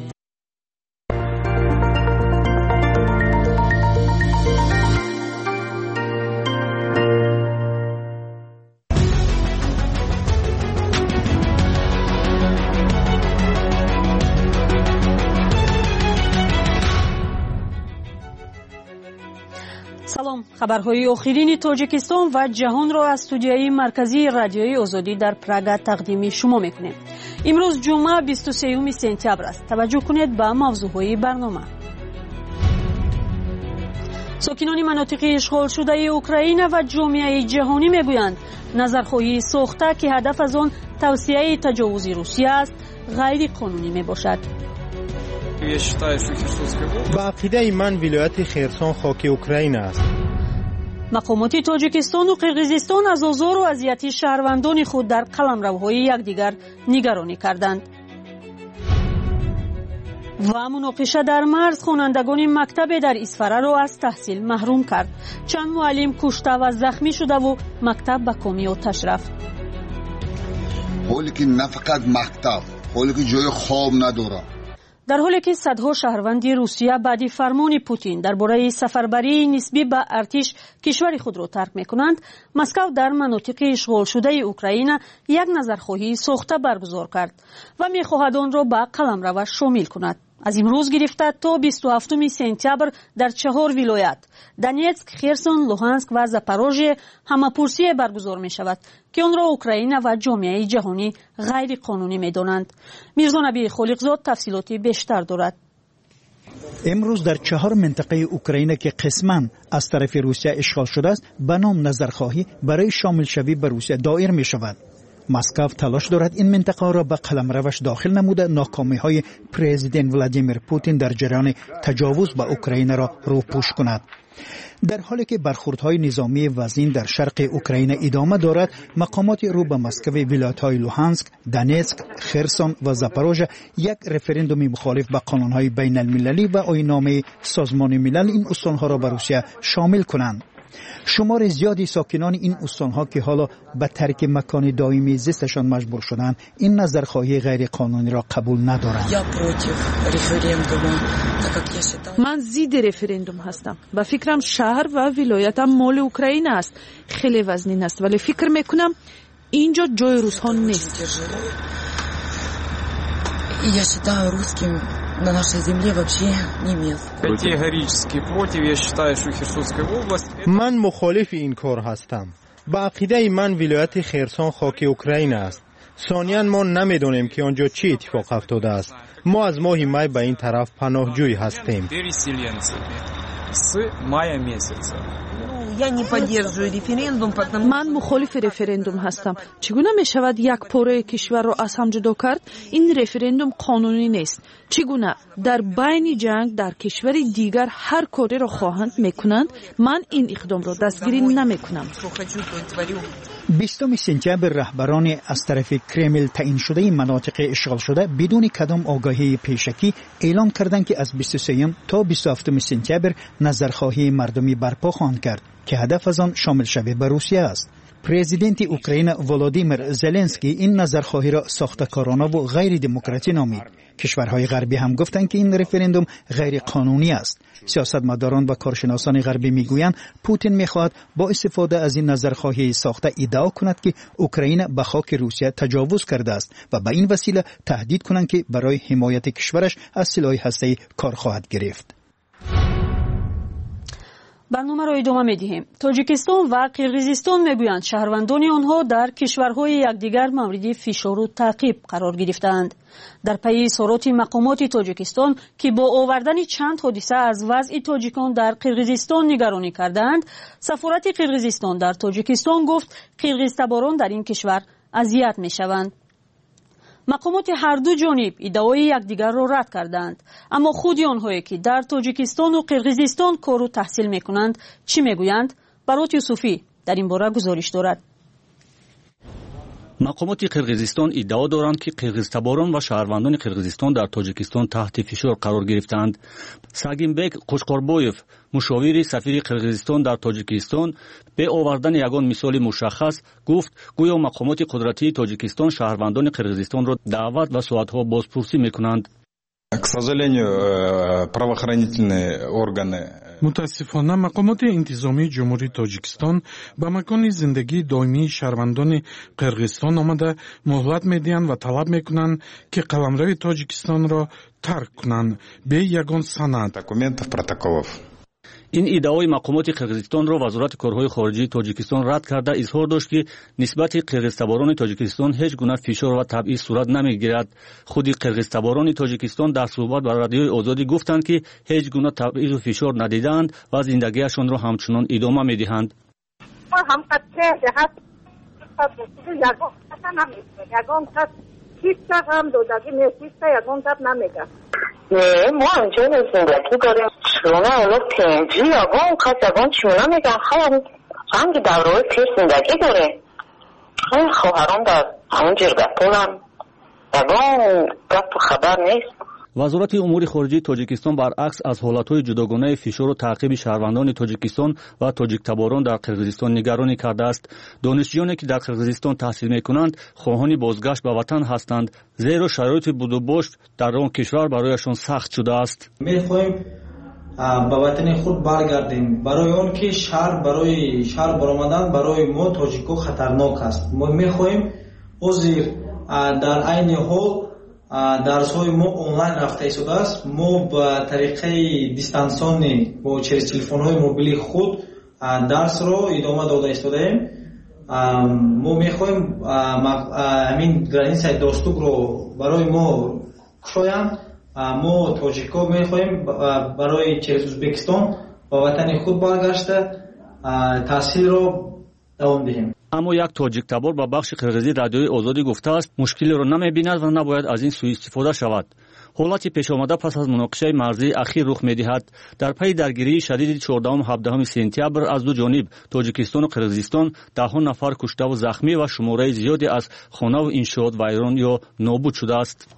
салом хабарҳои охирини тоҷикистон ва ҷаҳонро аз студияи марказии радиои озодӣ дар прага тақдими шумо мекунем. имрӯз ҷумъа бисту сеюми сентябр аст. таваҷҷӯҳ кунед ба мавзӯъҳои барнома. сокинони манотиқи ишғолшудаи украина ва ҷомеаи ҷаҳонӣ мегӯянд назархоҳии сохта ки ҳадаф аз он тавсияи таҷовузи русия аст ғайриқонунӣ мебошад. ба ақидаи ман вилояти херсон хоки украина аст. мақомоти тоҷикистону қирғизистон аз озору азияти шаҳрвандони худ дар қаламравҳои якдигар нигаронӣ карданд. ва муноқиша дар марз хонандагони мактабе дар исфараро аз таҳсил маҳрум кард. чанд муаллим кушта ва захмӣ шудаву мактаб ба коми оташ рафт. ҳоле ки на фақат мактаб ҳоле ки ҷои хоб надорад. дар ҳоле ки садҳо шаҳрванди русия баъди фармони путин дар бораи сафарбарии нисбӣ ба артиш кишвари худро тарк мекунанд, москав дар манотиқи ишғолшудаи украина як назархоҳии сохта баргузор кард ва мехоҳад онро ба қаламраваш шомил кунад. аз имрӯз гирифта то бисту ҳафтуми сентябр дар чаҳор вилоят донецк, херсон, луҳанск ва запорожье ҳамапурсие баргузор мешавад ки онро украина ва ҷомеаи ҷаҳонӣ ғайриқонунӣ медонанд. мирзо набии холиқзод тафсилоти бештар дорад. امروز در چهار منطقه اوکراین که قسماً از طرف روسیه اشغال شده است به نام نظرخواهی برای شامل شوی به روسیه دایر می شود. مسکو تلاش دارد این منطقه را به قلمروش داخل نموده ناکامی های پرزیدنت ولادیمیر پوتین در جریان تجاوز به اوکراین را روپوش کند. در حالی که برخوردهای نظامی وزین در شرق اوکراین ادامه دارد، مقامات رو به مسکو ولایت‌های لوهانسک، دونتسک، خرسون و زاپاروژه یک رفراندوم مخالف به قانون‌های بین المللی و آیین‌نامه سازمان ملل این استان‌ها را به روسیه شامل کنند. شمار زیادی ساکنان این استان‌ها که حالا به ترک مکان دائمی زیستشان مجبور شدند این نظرخواهی غیر قانونی را قبول ندارند. من ضد رفراندوم هستم. با فکرم شهر و ولایتم مال اوکراین است. خیلی وزنین است ولی فکر میکنم اینجا جای روس‌ها نیست. Я считаю, русским на нашей земле вообще не место. Категорически против. Я считаю, что Херсонская область... من مخالف این کار هستم. با عقیده من ولایت خرسون خاک اوکراین است. ثانیاً ما نمیدونیم که آنجا چی اتفاق افتاده است. ما از ماه می به این طرف پناهجوی هستیم. С мая месяца. Я не поддерживаю референдум, потому من مخالف رفراندوم هستم. چگونه می شود یک پاره کشور را از هم جدا کرد؟ این رفراندوم قانونی نیست. چگونه در بین جنگ در کشور دیگر هر کاری را خواهند میکنند؟ من این اقدام را دستگیری نمیکنم. بیستم سپتامبر رهبران از طرف کرمل تعیین شده مناطق اشغال شده بدون کدام آگاهی پیشکی اعلام کردند که از بیست و سه تا بیست و هفت سپتامبر نظرخواهی مردمی برپا خواهند کرد که هدف از آن شامل شوی به روسیه است. پرزیدنت اوکراین ولادیمیر زلنسکی این نظرخواهی را ساخته‌کارانه و غیر دموکراتی نامید. کشورهای غربی هم گفتند که این رفراندوم غیر قانونی است. سیاستمداران و کارشناسان غربی میگویند پوتین میخواهد با استفاده از این نظرخواهی ساخته ادعا کند که اوکراین به خاک روسیه تجاوز کرده است و به این وسیله تهدید کنند که برای حمایت کشورش از سلاح هسته‌ای کار خواهد گرفت. برنامه را ادامه می‌دهیم. تاجیکستان و قرقیزستان میگویند شهروندان آنها در کشورهای یکدیگر مورد فشار و تعقیب قرار گرفتند. در پی اظهارات مقامات تاجیکستان که با آوردن چند حادثه از وضع تاجیکان در قرقیزستان نگرانی کردند، سفارت قرقیزستان در تاجیکستان گفت قرقیزتباران در این کشور اذیت می‌شوند. مقامات هر دو جانب ادعای یکدیگر را رد کردند، اما خود آنهایی که در تاجیکستان و قرقیزستان کار و تحصیل میکنند چی میگویند؟ برات یوسفی در این باره گزارش دارد. مقامات قرقیزستان ادعا دارند که قرقیزتباران و شهروندان قرقیزستان در تاجیکستان تحت فشار قرار گرفتند. ساگینبек قوشقورбоев، مشاور سفیر قرقیزستان در تاجیکستان، به آوردن یگان مثال مشخص گفت گویا مقامات قدرتی تاجیکستان شهروندان قرقیزستان را دعوت و ساعتها بازپرسی میکنند. متاسفانه مقامات انتظامی جمهوری تاجیکستان به مکان زندگی دائمی شهروندان قرقیزستان آمده مهلت میدهند و طلب میکنند که قلمرو تاجیکستان را ترک کنند به یگان سند. این ادعای مقامات قرقیزستان را وزارت کارهای خارجه تاجیکستان رد کرده اظهار داشت که نسبت قرقیزتباران تاجیکستان هیچ گونه فشار و تبعیض صورت نمیگیرد. خود قرقیزتباران تاجیکستان در صحبت با رادیوی آزادی گفتند که هیچ گونه تبعیض و فشار ندیدند و زندگیشان را همچنان ادامه میدهند. ما اینجا زندگی داریم چونه الان پنجی یگان کس یگان چونه میگن خیلی رنگ دوره پیش زندگی داره. خیلی خواهران در همون جرگتونم یگان گفت خبر نیست. وزارت امور خارجه تاجیکستان برعکس از حالتهای جداگانه فشار و تعقیب شهروندان تاجیکستان و تاجیکتباران در قرقیزستان نگرانی کرده است. دانشجویانی که در قرقیزستان تحصیل میکنند خواهان بازگشت به وطن هستند، زیرا شرایط بود و باشت در آن کشور برایشان سخت شده است. میخواهیم به وطن خود برگردیم، برای آن که شهر برای شهر برآمدن برای ما تاجیکو خطرناک است. ما میخواهیم عذر در عین حال درس های ما آنلاین رفته ایستاده است. ما با طریقه دیستانسیونی با تلفن های موبیل خود درس را ادامه داده ایستاده ایم. ما میخواهیم همین گرانیسای داستوک رو برای ما کشایند. ما تاجیکا میخواهیم برای ازبکستان با وطن خود برگشته تحصیل را دوام دهیم. اما یک تاجیکتبار با بخش قرقیزی رادیوی آزادی گفته است مشکلی را نمیبیند و نباید از این سوء استفاده شود. حالتی پیش آمده پس از مناقشه مرزی اخیر رخ میدهد. در پی درگیری شدید چهاردهم و هفدهم سپتامبر از دو جانب تاجیکستان و قرقیزستان دهها نفر کشته و زخمی و شماره زیادی از خانه و انشاءات ویران یا نابود شده است.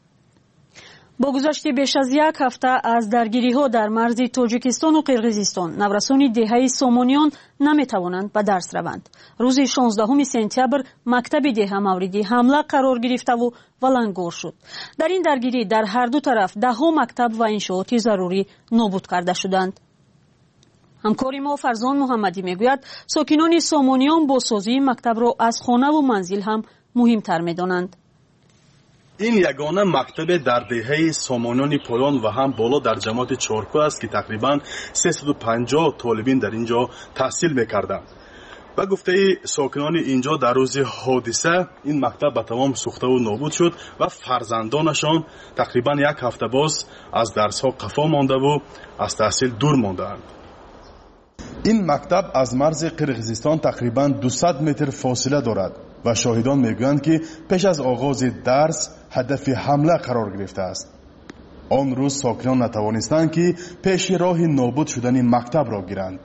با گذشت بیش از یک هفته از درگیری‌ها در مرز تاجیکستان و قرقیزستان، نورسان دهه سامانیان نمی‌توانند به درس روند. روز شانزدهم سپتامبر مکتب دهه مورد حمله قرار گرفته و ولنگار شد. در این درگیری در هر دو طرف دهها مکتب و انشاءات ضروری نابود کرده شدند. همکار ما فرزان محمدی میگوید ساکنان سامانیان با سازی مکتب را از خانه و منزل هم مهمتر می‌دانند. این یگانه مکتب در دهه سامانیان پایان و هم بالا در جماعت چارکو است که تقریبا سیصد و پنجاه طالبین در اینجا تحصیل میکردند. و گفته ساکنان اینجا در روز حادثه این مکتب به تمام سوخته و نابود شد و فرزندانشان تقریبا یک هفته باز از درس ها قفا مانده و از تحصیل دور ماندند. این مکتب از مرز قرقیزستان تقریبا دویست متر فاصله دارد و شاهدان میگویند که پیش از آغاز درس هدف حمله قرار گرفته است. آن روز ساکنان نتوانستند که پیش راه نابود شدن مکتب را گیرند.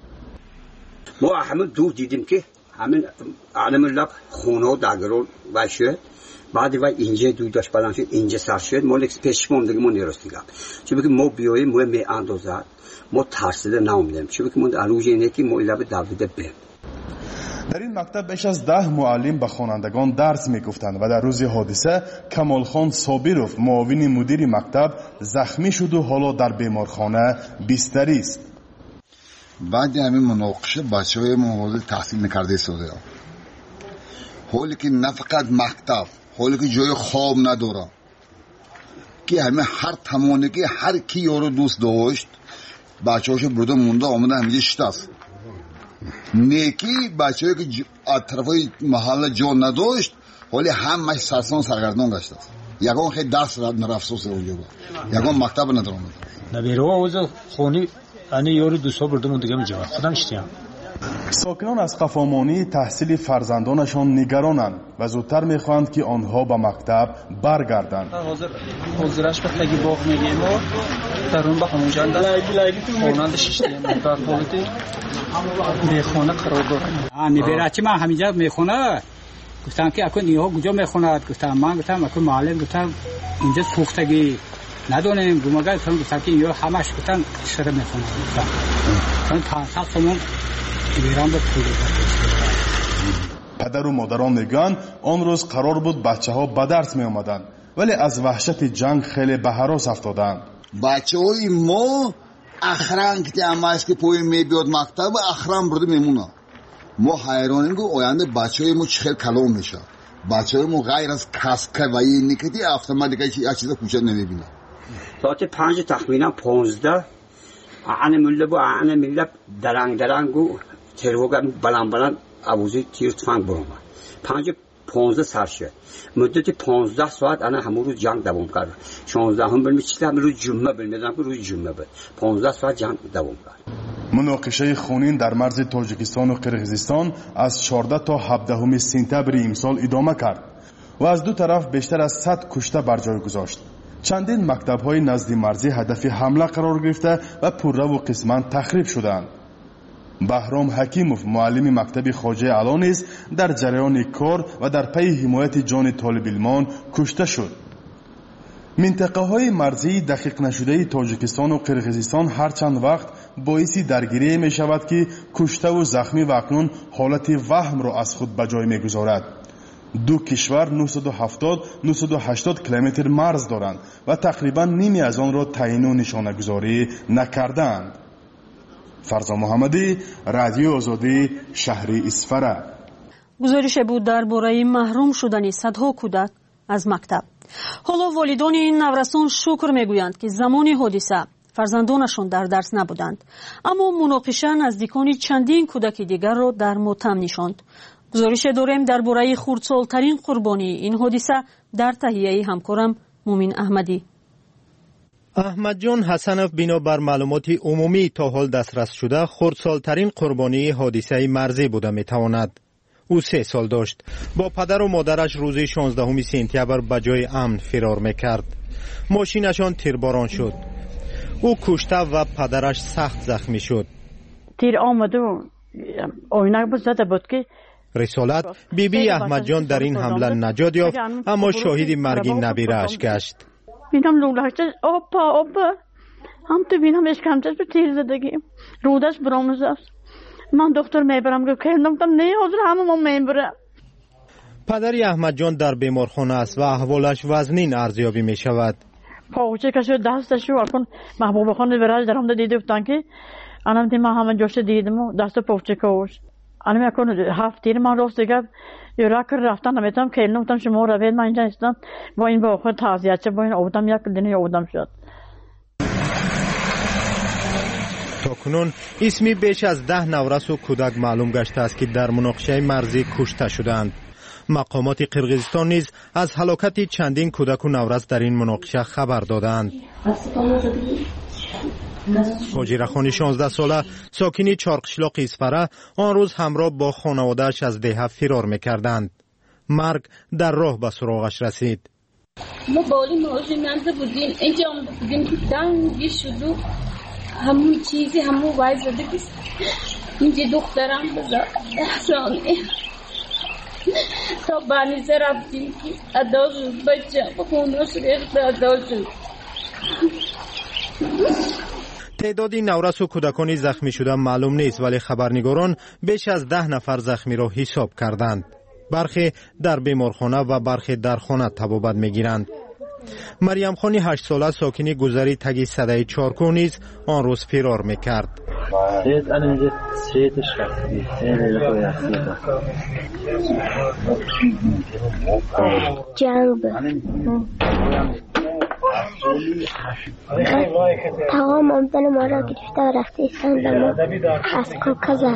ما همه دور دیدیم که همین علم لب خونه درگرون باشه. بعد و اینجا دو داشت بلند شد، اینجا سر شد، ما لکس پیش موندگی ما نیرستیدیم. چون که ما بیاییم ما می اندازد ما ترسیده نمیدیم. چون که ما علوج اینه که ما لب دویده بیم. در این مکتب بیش از ده معلم به خوانندگان درس میگفتند و در روز حادثه کمال خان صابروف معاون مدیر مکتب زخمی شد و حالا در بیمارخانه بستری است. بعد همین مناقشه بچه‌های ما حاضر تحصیل می‌کرده ایستاده. حالی که نه فقط مکتب، حالی که جای خواب نداره. که همه هر تمانگی هر کی یارو دوست داشت بچه‌هاشو برده مونده آمده همینجا شتاست. نیکی بچه‌ای که ج... از طرفای محل جا نداشت ولی همش سرسان سرگردان گشته است. یگان خیلی درس نرفت سوسه اونجا بود. یگان مکتب نداره. نبیرو اوز خونی انی یوری دو سال برده مونده گمی جواب خودم اشتیام. ساکنان از قفامانی تحصیل فرزندانشان نگرانند و زودتر میخواهند که آنها به مکتب برگردند. حاضر حاضرش به تگی باغ میگیم و در اون به همونجا خونند ششتیم در حالتی میخونه قرار دارم. میبره چی من همینجا میخونه گفتم که اکن نیها کجا میخوند گفتم من گفتم اکن معلم گفتم اینجا سوختگی ندونیم گمگاه گفتم گفتم که اینجا همش گفتم شده میخونه گفتم پانصد تومان ایران به پول. پدر و مادران میگن آن روز قرار بود بچه ها به درس می آمدن ولی از وحشت جنگ خیلی به هراس افتادند. بچه های ما اخران که امایست که پوی می بیاد مکتب اخران برده میمونه. ما حیرانیم که آینده بچه های ما چه کلام میشه. بچه های ما غیر از کسکه و این نکتی افتما دیگه یک چیز کوچک نمیبینه. ساعت پنج تخمینا پانزده آن مله با آن مله درنگ درنگو تروگا بلند بلند آوازی تیر تفنگ برام. پنج پانزده سر شد. مدت پانزده ساعت آن همون روز جنگ دوام کرد. شانزده هم بلمی چیزی هم روز جمعه بلمی دارم که روز جمعه بود. پانزده ساعت جنگ دوام کرد. مناقشه خونین در مرز تاجیکستان و قرقیزستان از چهارده تا هفده سپتامبر امسال ادامه کرد و از دو طرف بیشتر از صد کشته بر جای گذاشت. چندین مکتب‌های نزد مرزی هدف حمله قرار گرفته و پررو و قسماً تخریب شدند. بهرام حکیموف معلم مکتب خواجه علا نیز در جریان کار و در پی حمایت جان طالب علمان کشته شد. منطقه های مرزی دقیق نشده تاجیکستان و قرقیزستان هر چند وقت باعث درگیری می شود که کشته و زخمی و اکنون حالت وهم را از خود به جای می گذارد. دو کشور نهصد و هفتاد تا نهصد و هشتاد کیلومتر مرز دارند و تقریبا نیمی از آن را تعیین و نشانه گذاری نکردند. فرزا محمدی، رادیو آزادی، شهر اسفره. گزارش بود درباره محروم شدن صدها کودک از مکتب. حالا والدان این نورسان شکر میگویند که زمان حادثه فرزندانشان در درس نبودند، اما مناقشه نزدیکان چندین کودک دیگر را در ماتم نشاند. گزارش داریم درباره خردسالترین قربانی این حادثه در تهیه همکارم مومن احمدی. احمد جان حسنوف بنابر معلومات عمومی تا حال دسترس شده خردسالترین قربانی حادثه مرزی بوده میتواند. او سه سال داشت. با پدر و مادرش روز شانزدهم سپتامبر به جای امن فرار میکرد. ماشینشان تیرباران شد. او کشته و پدرش سخت زخمی شد. تیر آمده و آینک بود زده بود که رسالت بی بی احمد جان در این حمله نجات یافت، اما شاهد مرگ نبیره اش گشت. بینم لولکچه آپا آپا هم تو بینم اشکمچش به تیر زدگی رودش براموز است. من دکتر میبرم که کردم تا نه حضور همه ما میبرم. پدری احمد جان در بیمارخانه است و احوالش وزنین ارزیابی می شود. پاوچه کشو دستش رو اکن محبوب خانه برای درم ده دیده بودن که انم تیم همه جوش دیدم و دست پاوچه کش انم اکن هفت تیر من راست دیگه یورا کر رفتن نمیتونم کلنم تام شما رو بید من اینجا استم با این با خود تعزیت چه با این آدم یک دنیا آدم شد. تاکنون اسمی بیش از ده نورس و کودک معلوم گشته است که در مناقشه مرزی کشته شدند. مقامات قرقیزستان نیز از هلاکت چندین کودک و نورس در این مناقشه خبر دادند. حاجی رخانی شانزده ساله ساکنی چارقشلاق اسفره آن روز همراه با خانواده‌اش از ده فرار می‌کردند. مرگ در راه به سراغش رسید. ما بالی ماشین نزده بودیم اینجا آمده بودیم که دنگی شد و همون چیزی همون وای زده بود. اینجا دخترم بذار احسانه تا بانیزه رفتیم که ادا شد بچه خونوش ریخت ادا شد. تعدادی نورس و کودکانی زخمی شده معلوم نیست، ولی خبرنگاران بیش از ده نفر زخمی را حساب کردند. برخی در بیمارخانه و برخی در خانه طبابت میگیرند. مریم خانی هشت ساله ساکنی گذری تگی صدای چارکو نیز آن روز فرار میکرد. آقا مامزن ما را گرفته و رفته ایستان و ما از کوکا زد.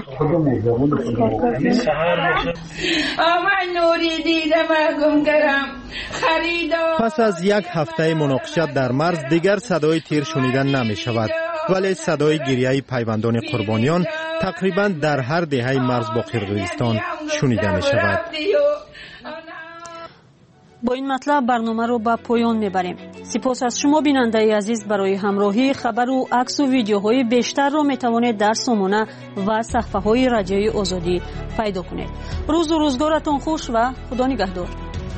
آمد نوری دیدم گم کردم خریدار. پس از یک هفته مناقشت در مرز دیگر صدای تیر شنیدن نمی شود، ولی صدای گریه پیوندان قربانیان تقریبا در هر دهه مرز با قرقیزستان شنیده می شود. با این مطلب برنامه رو به پایان میبریم. سپاس از شما بیننده عزیز برای همراهی. خبر و عکس و ویدیوهای بیشتر رو میتوانید در سامانه و صفحه های رادیوی آزادی پیدا کنید. روز و روزگارتون خوش و خدا نگهدار.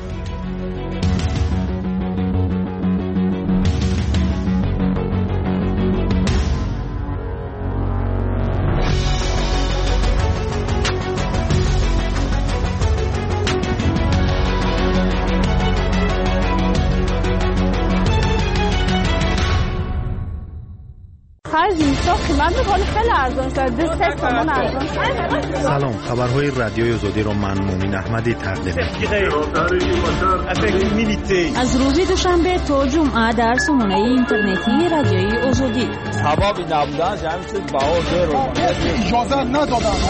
سلام، خبرهای رادیوی آزادی را من مومن احمدی تقدیم می‌کنم. از روز دوشنبه تا جمعه در سامانه اینترنتی رادیوی آزادی. سبب نبودن جمعیت بهار اجازه ندادن.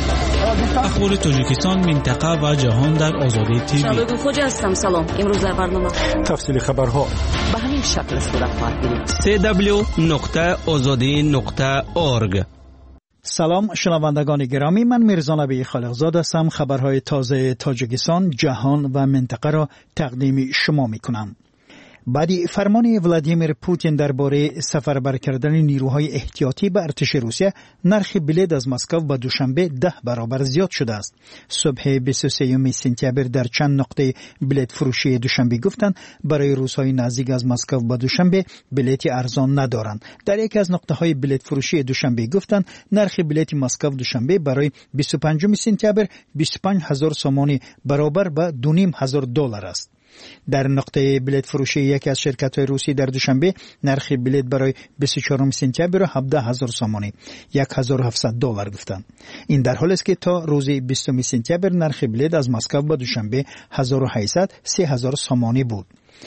اخبار تاجیکستان، منطقه و جهان در آزادی تیوی. شبگون خوجا هستم. سلام. امروز در برنامه تفصیل خبرها به همین شکل صورت خواهد گرفت. سی دبلیو نقطه آزادی نقطه اورگ. سلام شنوندگان گرامی، من میرزا نبی خالقزاد هستم. خبرهای تازه تاجیکستان، جهان و منطقه را تقدیم شما میکنم. بعد فرمان ولادیمیر پوتین درباره سفربر کردن نیروهای احتیاطی به ارتش روسیه، نرخ بلیط از مسکو به دوشنبه ده برابر زیاد شده است. صبح بیست و سوم سپتامبر در چند نقطه بلیط فروشی دوشنبه گفتند برای روزهای نزدیک از مسکو به دوشنبه بلیط ارزان ندارند. در یکی از نقطه های بلیط فروشی دوشنبه گفتند نرخ بلیط مسکو دوشنبه برای بیست و پنجم سپتامبر بیست و پنج هزار سومانی برابر به دو و نیم هزار دلار است. در نقطه بلیط فروشی یکی از شرکت‌های روسی در دوشنبه نرخ بلیط برای بیست و چهارم سپتامبر هفده هزار سومانی هزار و هفتصد دلار گفتند. این در حالی است که تا روز بیستم سپتامبر نرخ بلیط از مسکو به دوشنبه هزار و هشتصد سه هزار سومانی بود.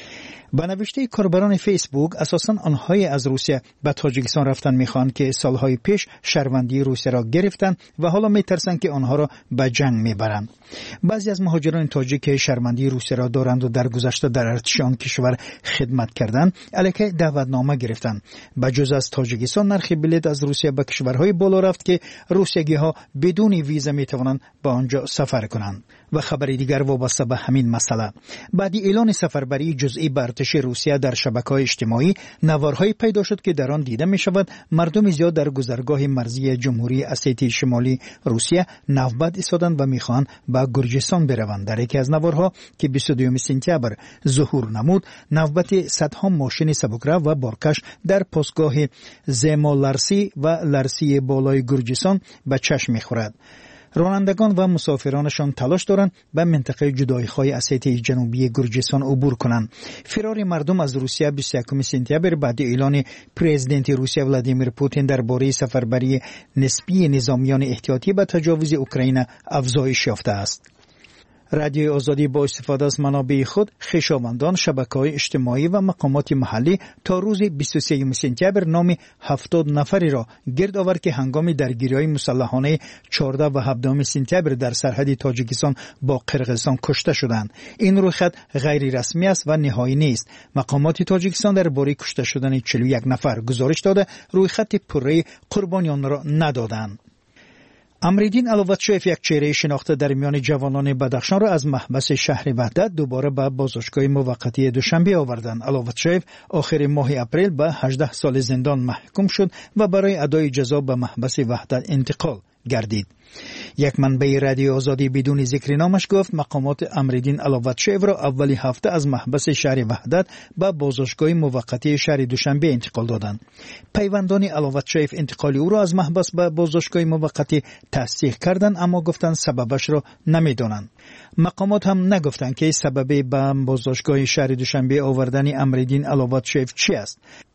با نوشته کاربران فیسبوک، اساساً آنهای از روسیه به تاجیکستان رفتن میخوان که سالهای پیش شهروندی روسیه را گرفتن و حالا میترسن که آنها را به جنگ میبرند. بعضی از مهاجران تاجیک که شهروندی روسیه را دارند و در گذشته در ارتش آن کشور خدمت کردند، علیه دعوتنامه گرفتند. بجز از تاجیکستان نرخ بلیط از روسیه به کشورهای بالا رفت که روسیگی ها بدون ویزا میتوانند به آنجا سفر کنند. و خبر دیگر وابسته به همین مسئله، بعد اعلان سفربری جزئی به ارتش روسیه در شبکه‌های اجتماعی، نوارهایی پیدا شد که در آن دیده می شود مردم زیاد در گذرگاه مرزی جمهوری اسیتی شمالی روسیه نوبت ایستادند و میخواهند به گرجستان بروند. در یکی از نوارها که بیست و دوم سپتامبر ظهور نمود، نوبت صدها ماشین سبکرو و بارکش در پاسگاه زمالارسی و لارسی بالای گرجستان به چشم میخورد. رانندگان و مسافرانشان تلاش دارند به منطقه جدایی‌خواه اسیتی جنوبی گرجستان عبور کنند. فرار مردم از روسیه بیست و یکم سپتامبر بعد اعلان پرزیدنت روسیه ولادیمیر پوتین درباره سفربری نسبی نظامیان احتیاطی به تجاوز اوکراین افزایش یافته است. رادیوی آزادی با استفاده از منابع خود، خویشاوندان، شبکه‌های اجتماعی و مقامات محلی تا روز بیست و سوم سپتامبر نام هفتاد نفری را گرد آورد که هنگام درگیری‌های مسلحانه چهارده و هفده سپتامبر در سرحد تاجیکستان با قرقیزستان کشته شدند. این رویخط غیر رسمی است و نهایی نیست. مقامات تاجیکستان درباره کشته شدن چهل و یک نفر گزارش داده، رویخط پره قربانیان را ندادند. امریدین علوتشویف، یک چهره شناخته در میان جوانان بدخشان را از محبس شهر وحدت دوباره به بازداشتگاه موقتی دوشنبه آوردند. علوتشویف آخر ماه اپریل به هجده سال زندان محکوم شد و برای ادای جزا به محبس وحدت انتقال گردید. یک منبع رادیو آزادی بدون ذکر نامش گفت مقامات امریدین علوتشویف را اولی هفته از محبس شهر وحدت به بازداشتگاه موقتی شهر دوشنبه انتقال دادند. پیوندان علوتشویف انتقال او را از محبس به بازداشتگاه موقتی تصدیق کردند، اما گفتند سببش را نمیدانند. مقامات هم نگفتند که سبب به بازداشتگاه شهر دوشنبه آوردن امریدین علوتشویف چی است.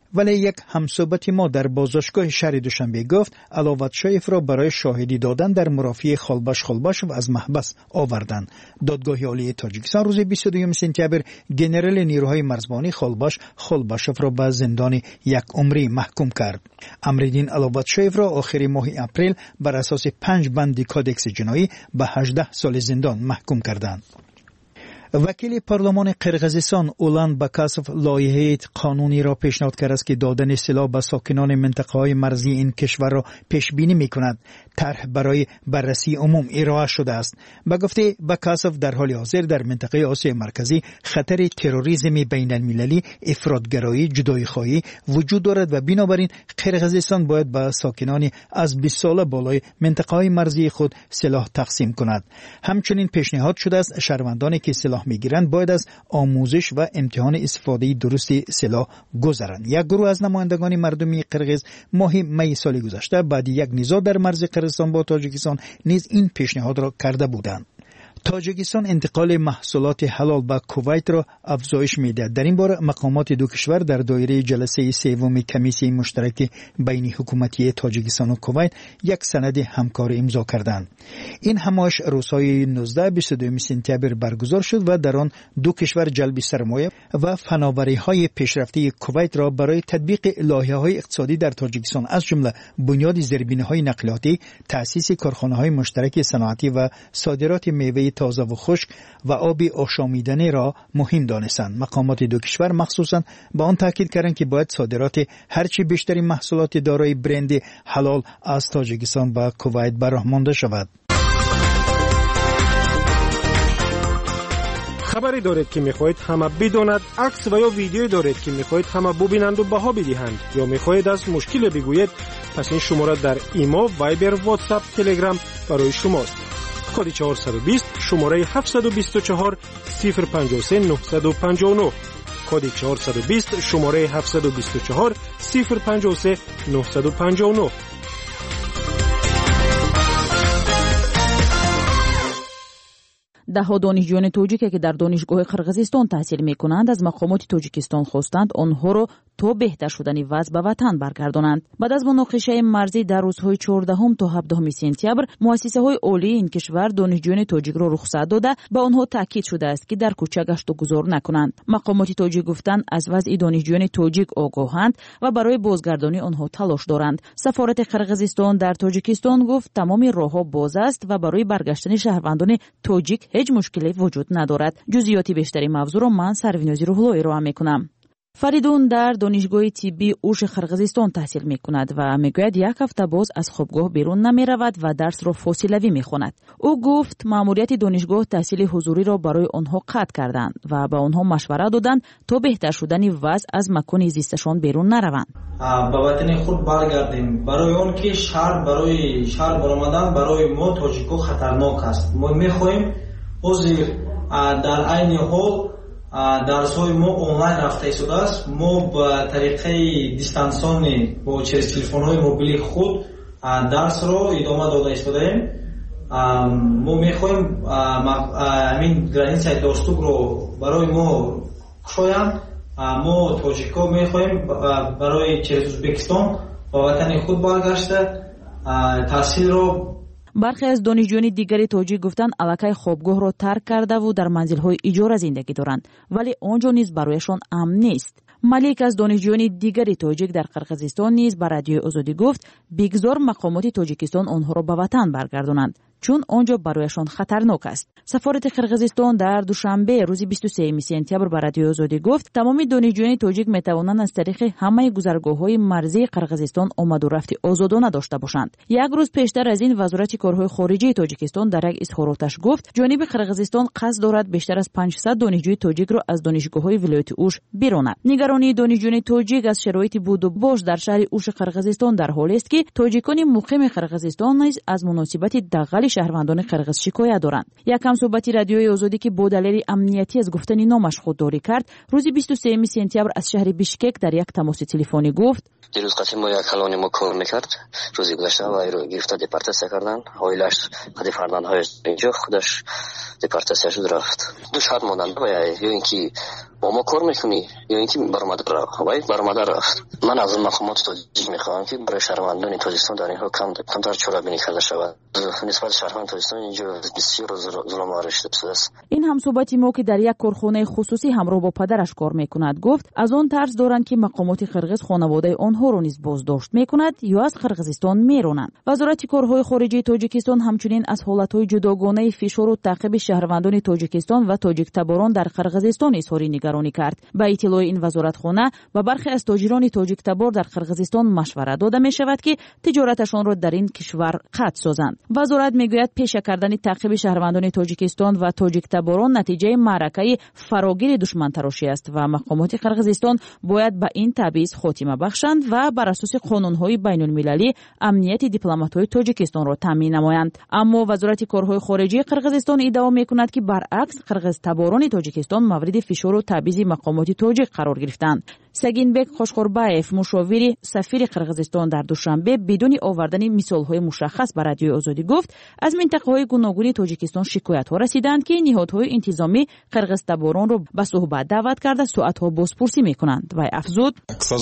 ولی یک همصحبت ما در بازداشتگاه شهر دوشنبه گفت علاوت شایف را برای شاهدی دادن در مرافعه خالباش خالباش و از محبس آوردند. دادگاه عالی تاجیکستان روز بیست و دوم سپتامبر گنرال نیروهای مرزبانی خالباش خالباشف را به زندان یک عمری محکوم کرد. امرالدین علاوت شایف را آخر ماه اپریل بر اساس پنج بند کودکس جنایی به هجده سال زندان محکوم کردند. وکیل پارلمان قرقیزستان اولان باکاسف لایحه قانونی را پیشنهاد کرده است که دادن سلاح به ساکنان منطقه‌های مرزی این کشور را پیش بینی می‌کند. طرح برای بررسی عموم ارائه شده است. به گفته باکاسف در حال حاضر در منطقه آسیا مرکزی خطر تروریسم بین المللی، افراطگرایی، جدایی‌خواهی وجود دارد و بنابراین قرقیزستان باید به ساکنان از بیست ساله بالای منطقه‌های مرزی خود سلاح تقسیم کند. همچنین پیشنهاد شده است شهروندانی که سلاح میگیرند باید از آموزش و امتحان استفاده درست سلاح گذرند. یک گروه از نمایندگان مردمی قرقیز ماه می سال گذشته بعد یک نزاع در مرز قرقیزستان با تاجیکستان نیز این پیشنهاد را کرده بودند. تاجیکستان انتقال محصولات حلال به کویت را افزایش می‌دهد. در این باره مقامات دو کشور در دایره جلسه سوم کمیسیون مشترک بین حکومتی تاجیکستان و کویت یک سند همکاری امضا کردند. این همایش روزهای نوزده و بیست و دو سپتامبر برگزار شد و در آن دو کشور جلب سرمایه و فناوری‌های پیشرفته کویت را برای تطبیق لایحه‌های اقتصادی در تاجیکستان از جمله بنیاد زیربناهای نقلیاتی، تأسیس کارخانه‌های مشترک صنعتی و صادرات میوه تازه و خشک و آب آشامیدنی را مهم دانستند. مقامات دو کشور مخصوصاً با آن تاکید کردند که باید صادرات هرچی بیشتری محصولات دارای برند حلال از تاجیکستان به کویت به راه مانده شود. خبری دارید که میخواهید همه بداند، عکس و یا ویدیویی دارید که میخواهید همه ببینند و بها بدهند یا میخواهید از مشکل بگویید، پس این شماره در ایمو، وایبر، واتساپ، تلگرام برای شماست. کد چهارصد و بیست شماره هفتصد و بیست و چهار صفر پنجاه و سه نهصد و پنجاه و نه. کد چهارصد و بیست شماره هفتصد و بیست و چهار صفر پنجاه و سه نهصد و پنجاه و نه. دهها دانشجویان توجیک که در دانشگاه قرقیزستان تحصیل می‌کنند از مقامات تاجیکستان خواستند آنها را تا بهتر شدن وضع به وطن برگردانند. بعد از مناقشه مرزی در روزهای چهاردهم تا هفدهم سپتامبر مؤسسه‌های عالی این کشور دانشجویان تاجیک را رخصت داده به آنها تاکید شده است که در کوچه گشت و گذار نکنند. مقامات تاجیک گفتند از وضع دانشجویان تاجیک آگاهند و برای بازگردانی آنها تلاش دارند. سفارت قرقیزستان در تاجیکستان گفت تمام راه‌ها باز است و برای برگشتن شهروندان تاجیک هیچ مشکلی وجود ندارد. جزئیات بیشتری موضوع را من سروینازی روحلو ارائه می‌کنم. فریدون در دانشگاه طبی اوش قرقیزستان تحصیل می کند و می گوید یک هفته باز از خوابگاه بیرون نمی رود و درس را فاصله‌ای می خواند. او گفت ماموریت دانشگاه تحصیل حضوری را برای آنها قطع کردند و به آنها مشوره دادند تا بهتر شدن وضع از مکان زیستشان بیرون نروند. به وطن خود برگردیم. برای آن که شهر برای شهر برآمدن برای ما تاجیک‌ها خطرناک است. ما می خواهیم حاضر در عین حال درس‌های ما آنلاین رفته ایستاده است. ما با طریقه دیستانسیونی با через تلفن‌های موبیل خود درس را ادامه داده ایستادیم. ما می‌خواهیم همین گرانیسه داستوک رو برای ما کشایند. ما تاجیک‌ها می‌خواهیم برای через ازبکستان با وطن خود برگشته تحصیل را. برخی از دانشجویان دیگری تاجیک گفتند الکای خوابگاه را ترک کرده و در منزل‌های اجاره زندگی دارند ولی آنجا نیز برایشان امن نیست. ملیک از دانشجویان دیگری تاجیک در قرقیزستان نیز به رادیوی آزادی گفت بگذار مقامات تاجیکستان آنها را به وطن برگردانند چون آنجا برایشان خطرناک است. سفارت قرقیزستان در دوشنبه روز بیست و سوم سپتامبر به رادیوی آزادی گفت تمام دانشجویان تاجیک میتوانند از طریق همه گذرگاه‌های مرزی قرقیزستان آمد و رفت آزادانه داشته باشند. یک روز پیشتر از این وزارت کارهای خارجه تاجیکستان در یک اظهاراتش گفت جانب قرقیزستان قصد دارد بیشتر از پانصد دانشجوی تاجیک را از دانشگاه‌های ولایت اوش بیراند. نگرانی دانشجویان تاجیک از شرایط بود و باش در شهر اوش قرقیزستان در حالی است که تاجیکان مقیم قرقیزستان نیز از مناسبت دغل شهروندان قرغیز شکایت دارند. یک همصحبتی رادیوی آزادی که با دلیل امنیتی از گفتن نامش خودداری کرد، روز بیست و سوم سپتامبر از شهر بیشکک در یک تماس تلفنی گفت: دیروز قسم ما یک کلانی ما کار میکرد، روزی گذشته و ایرو گرفته دیپارتاسیا کردن، اویلش قدی فرزندهای اینجا خودش دیپارتاسیا شد رفت. دو شب موندن باید یا اینکه با ما کار میکنی یا اینکه برآمده رفت. باید برآمده رفت. من از مقامات تاجیک میخوام که برای شهروندان تاجیکستان در اینها کم کمتر چاره‌بینی کرده شود. نسبت شهروندان تاجیکستان اینجا بسیار ظلم آرشته است. این همصحبتی ما که در یک کارخانه خصوصی همراه با پدرش کار میکند گفت از آن طرز دارند که مقامات قرغیز خانواده آنها را نیز بازداشت میکند یا از قرغیزستان میرانند. وزارت کارهای خارجه تاجیکستان همچنین از حالتهای جداگانه فشار و تعقیب شهروندان تاجیکستان و تاجیک تباران در قرغیزستان اظهار نگرانی کرد. با اطلاع این وزارتخانه و برخی از تاجران تاجیک تبار در قرغیزستان مشورت داده می شود که تجارتشان را در این کشور قطع سازند. وزارت میگوید پیش کردن تعقیب شهروندان تاجیکستان و تاجیک تباران نتیجه معرکه فراگیر دشمن تراشی است و مقامات قرغیزستان باید به این تبعیض خاتمه بخشند و بر اساس قانون‌های بین‌المللی امنیت دیپلمات‌های تاجیکستان را تامین نمایند. اما وزارت کارهای خارجه قرغیزستان ادعا می‌کند که برعکس قرغیز تباران تاجیکستان مورد فشار و تبعیض مقامات تاجیک قرار گرفتند. سگینبک خوشخورباев مشاور سفیر قرغیزستان در دوشنبه بدون آوردن مثال‌های مشخص بر رادیوی آزادی گفت از منطقه‌های گوناگون تاجیکستان شکایت‌ها رسیدند که نهادهای انتظامی قرغیز تباران را به صحبت دعوت کرده ساعت‌ها بازپرسی می‌کنند و افزود: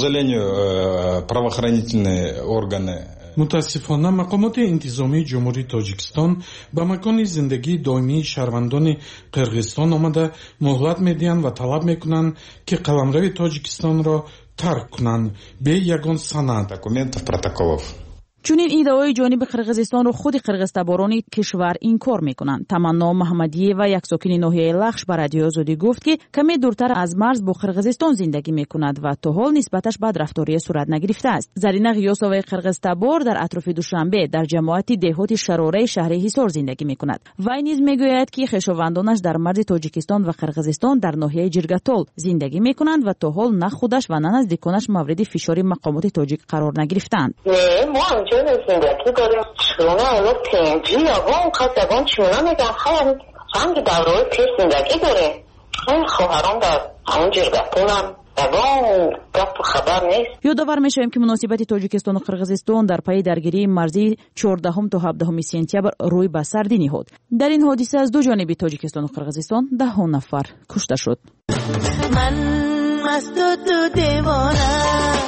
متاسفانه مقامات انتظامی جمهوری تاجیکستان به مکان زندگی دائمی شهروندان قرغیزستان آمده مهلت میدهند و طلب میکنند که قلمرو تاجیکستان را ترک کنند به یگان سند دکومنت پروتکل‌ها. چنین ایده‌های جانب قرغیزستان را خود قرغیز تباران کشور انکار می‌کنند. تمنا محمدی و یک ساکن ناحیه لخش بر رادیو آزادی گفت که کمی دورتر از مرز با قرغیزستان زندگی می‌کند و تا حال نسبتش بدرفتاری صورت نگرفته است. زرینه غیاسوی قرغیز تبار در اطراف دوشنبه در جماعت دهات شراره شهر حصار زندگی می‌کند. وی نیز می‌گوید که خویشاوندانش در مرز تاجیکستان و قرغیزستان در ناحیه جرگاتال زندگی می‌کنند و تا حال نه خودش و نه نزدیکانش مورد فشار مقامات تاجیک قرار نگرفتند. زندگی داریم چونه الان پنجی آقا خواست اگان چونه میگم خیلی چند دوره پیش زندگی داریم خیلی خواهران در همون جرگتونم اگان گفت خبر نیست. یادآور میشویم که مناسبت تاجیکستان و قرغیزستان در پی درگیری مرزی چهاردهم تا هفدهم سپتامبر روی به سردی نهاد. در این حادثه از دو جانب تاجیکستان و قرغیزستان ده ها نفر کشته شد. من مست و تو دیوانه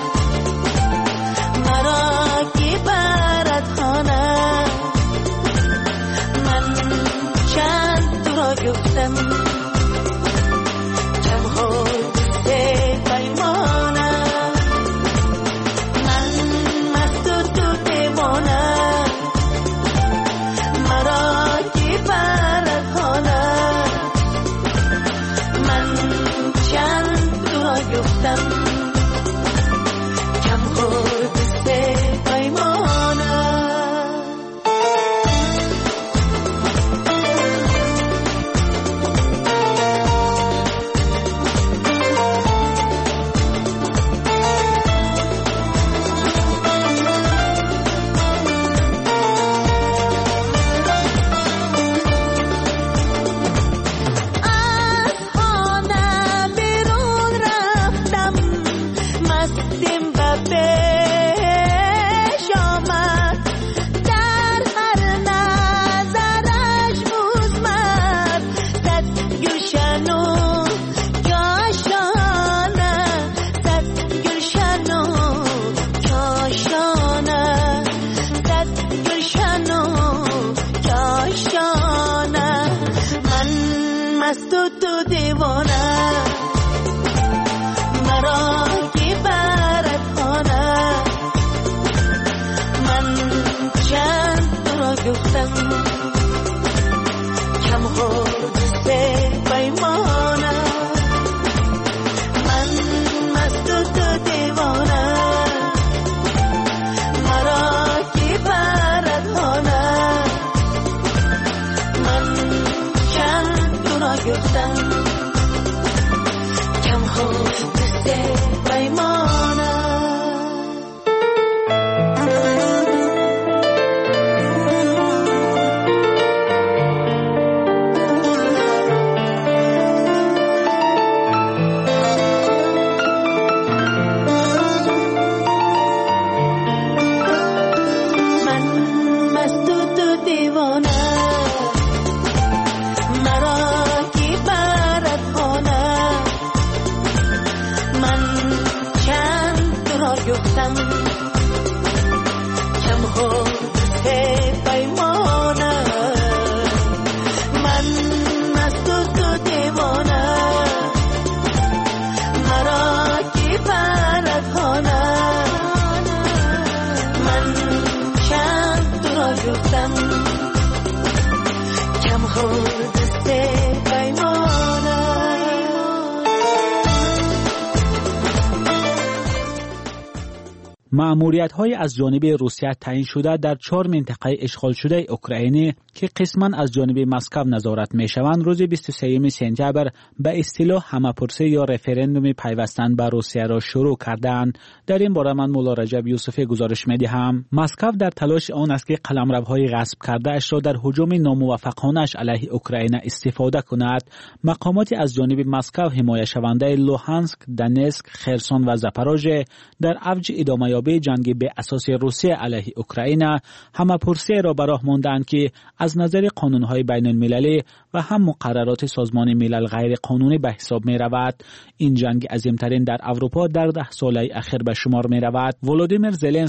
مرا کی برات خانه من چند تو را گفتم جمع سه پیمانه من مست و تو دیوانه مرا کی برات خانه من چند تو را گفتم مأموریت‌های از جانب روسیه تعیین شده در چهار منطقه اشغال شده اوکراینی که قسماً از جانب مسکو نظارت می‌شوند روز بیست و سوم سپتامبر به اصطلاح همه‌پرسی یا رفراندوم پیوستن به روسیه را شروع کردند. در این باره من مولا رجب یوسفی گزارش می‌دهم. مسکو در تلاش آن است که قلمروهای غصب کرده اش را در هجوم ناموفقانه‌اش علیه اوکراین استفاده کند. مقاماتی از جانب مسکو حمایت شونده لوهانسک، دنسک، خرسون و زاپاروژه در اوج ادامه به جنگ به اساس روسیه علیه اوکراین همه‌پرسی را به راه ماندند که از نظر قانون‌های بین المللی و هم مقررات سازمان ملل غیر قانونی به حساب می رود. این جنگ عظیم‌ترین در اروپا در ده ساله اخیر به شمار می رود. ولودیمیر زلنسکی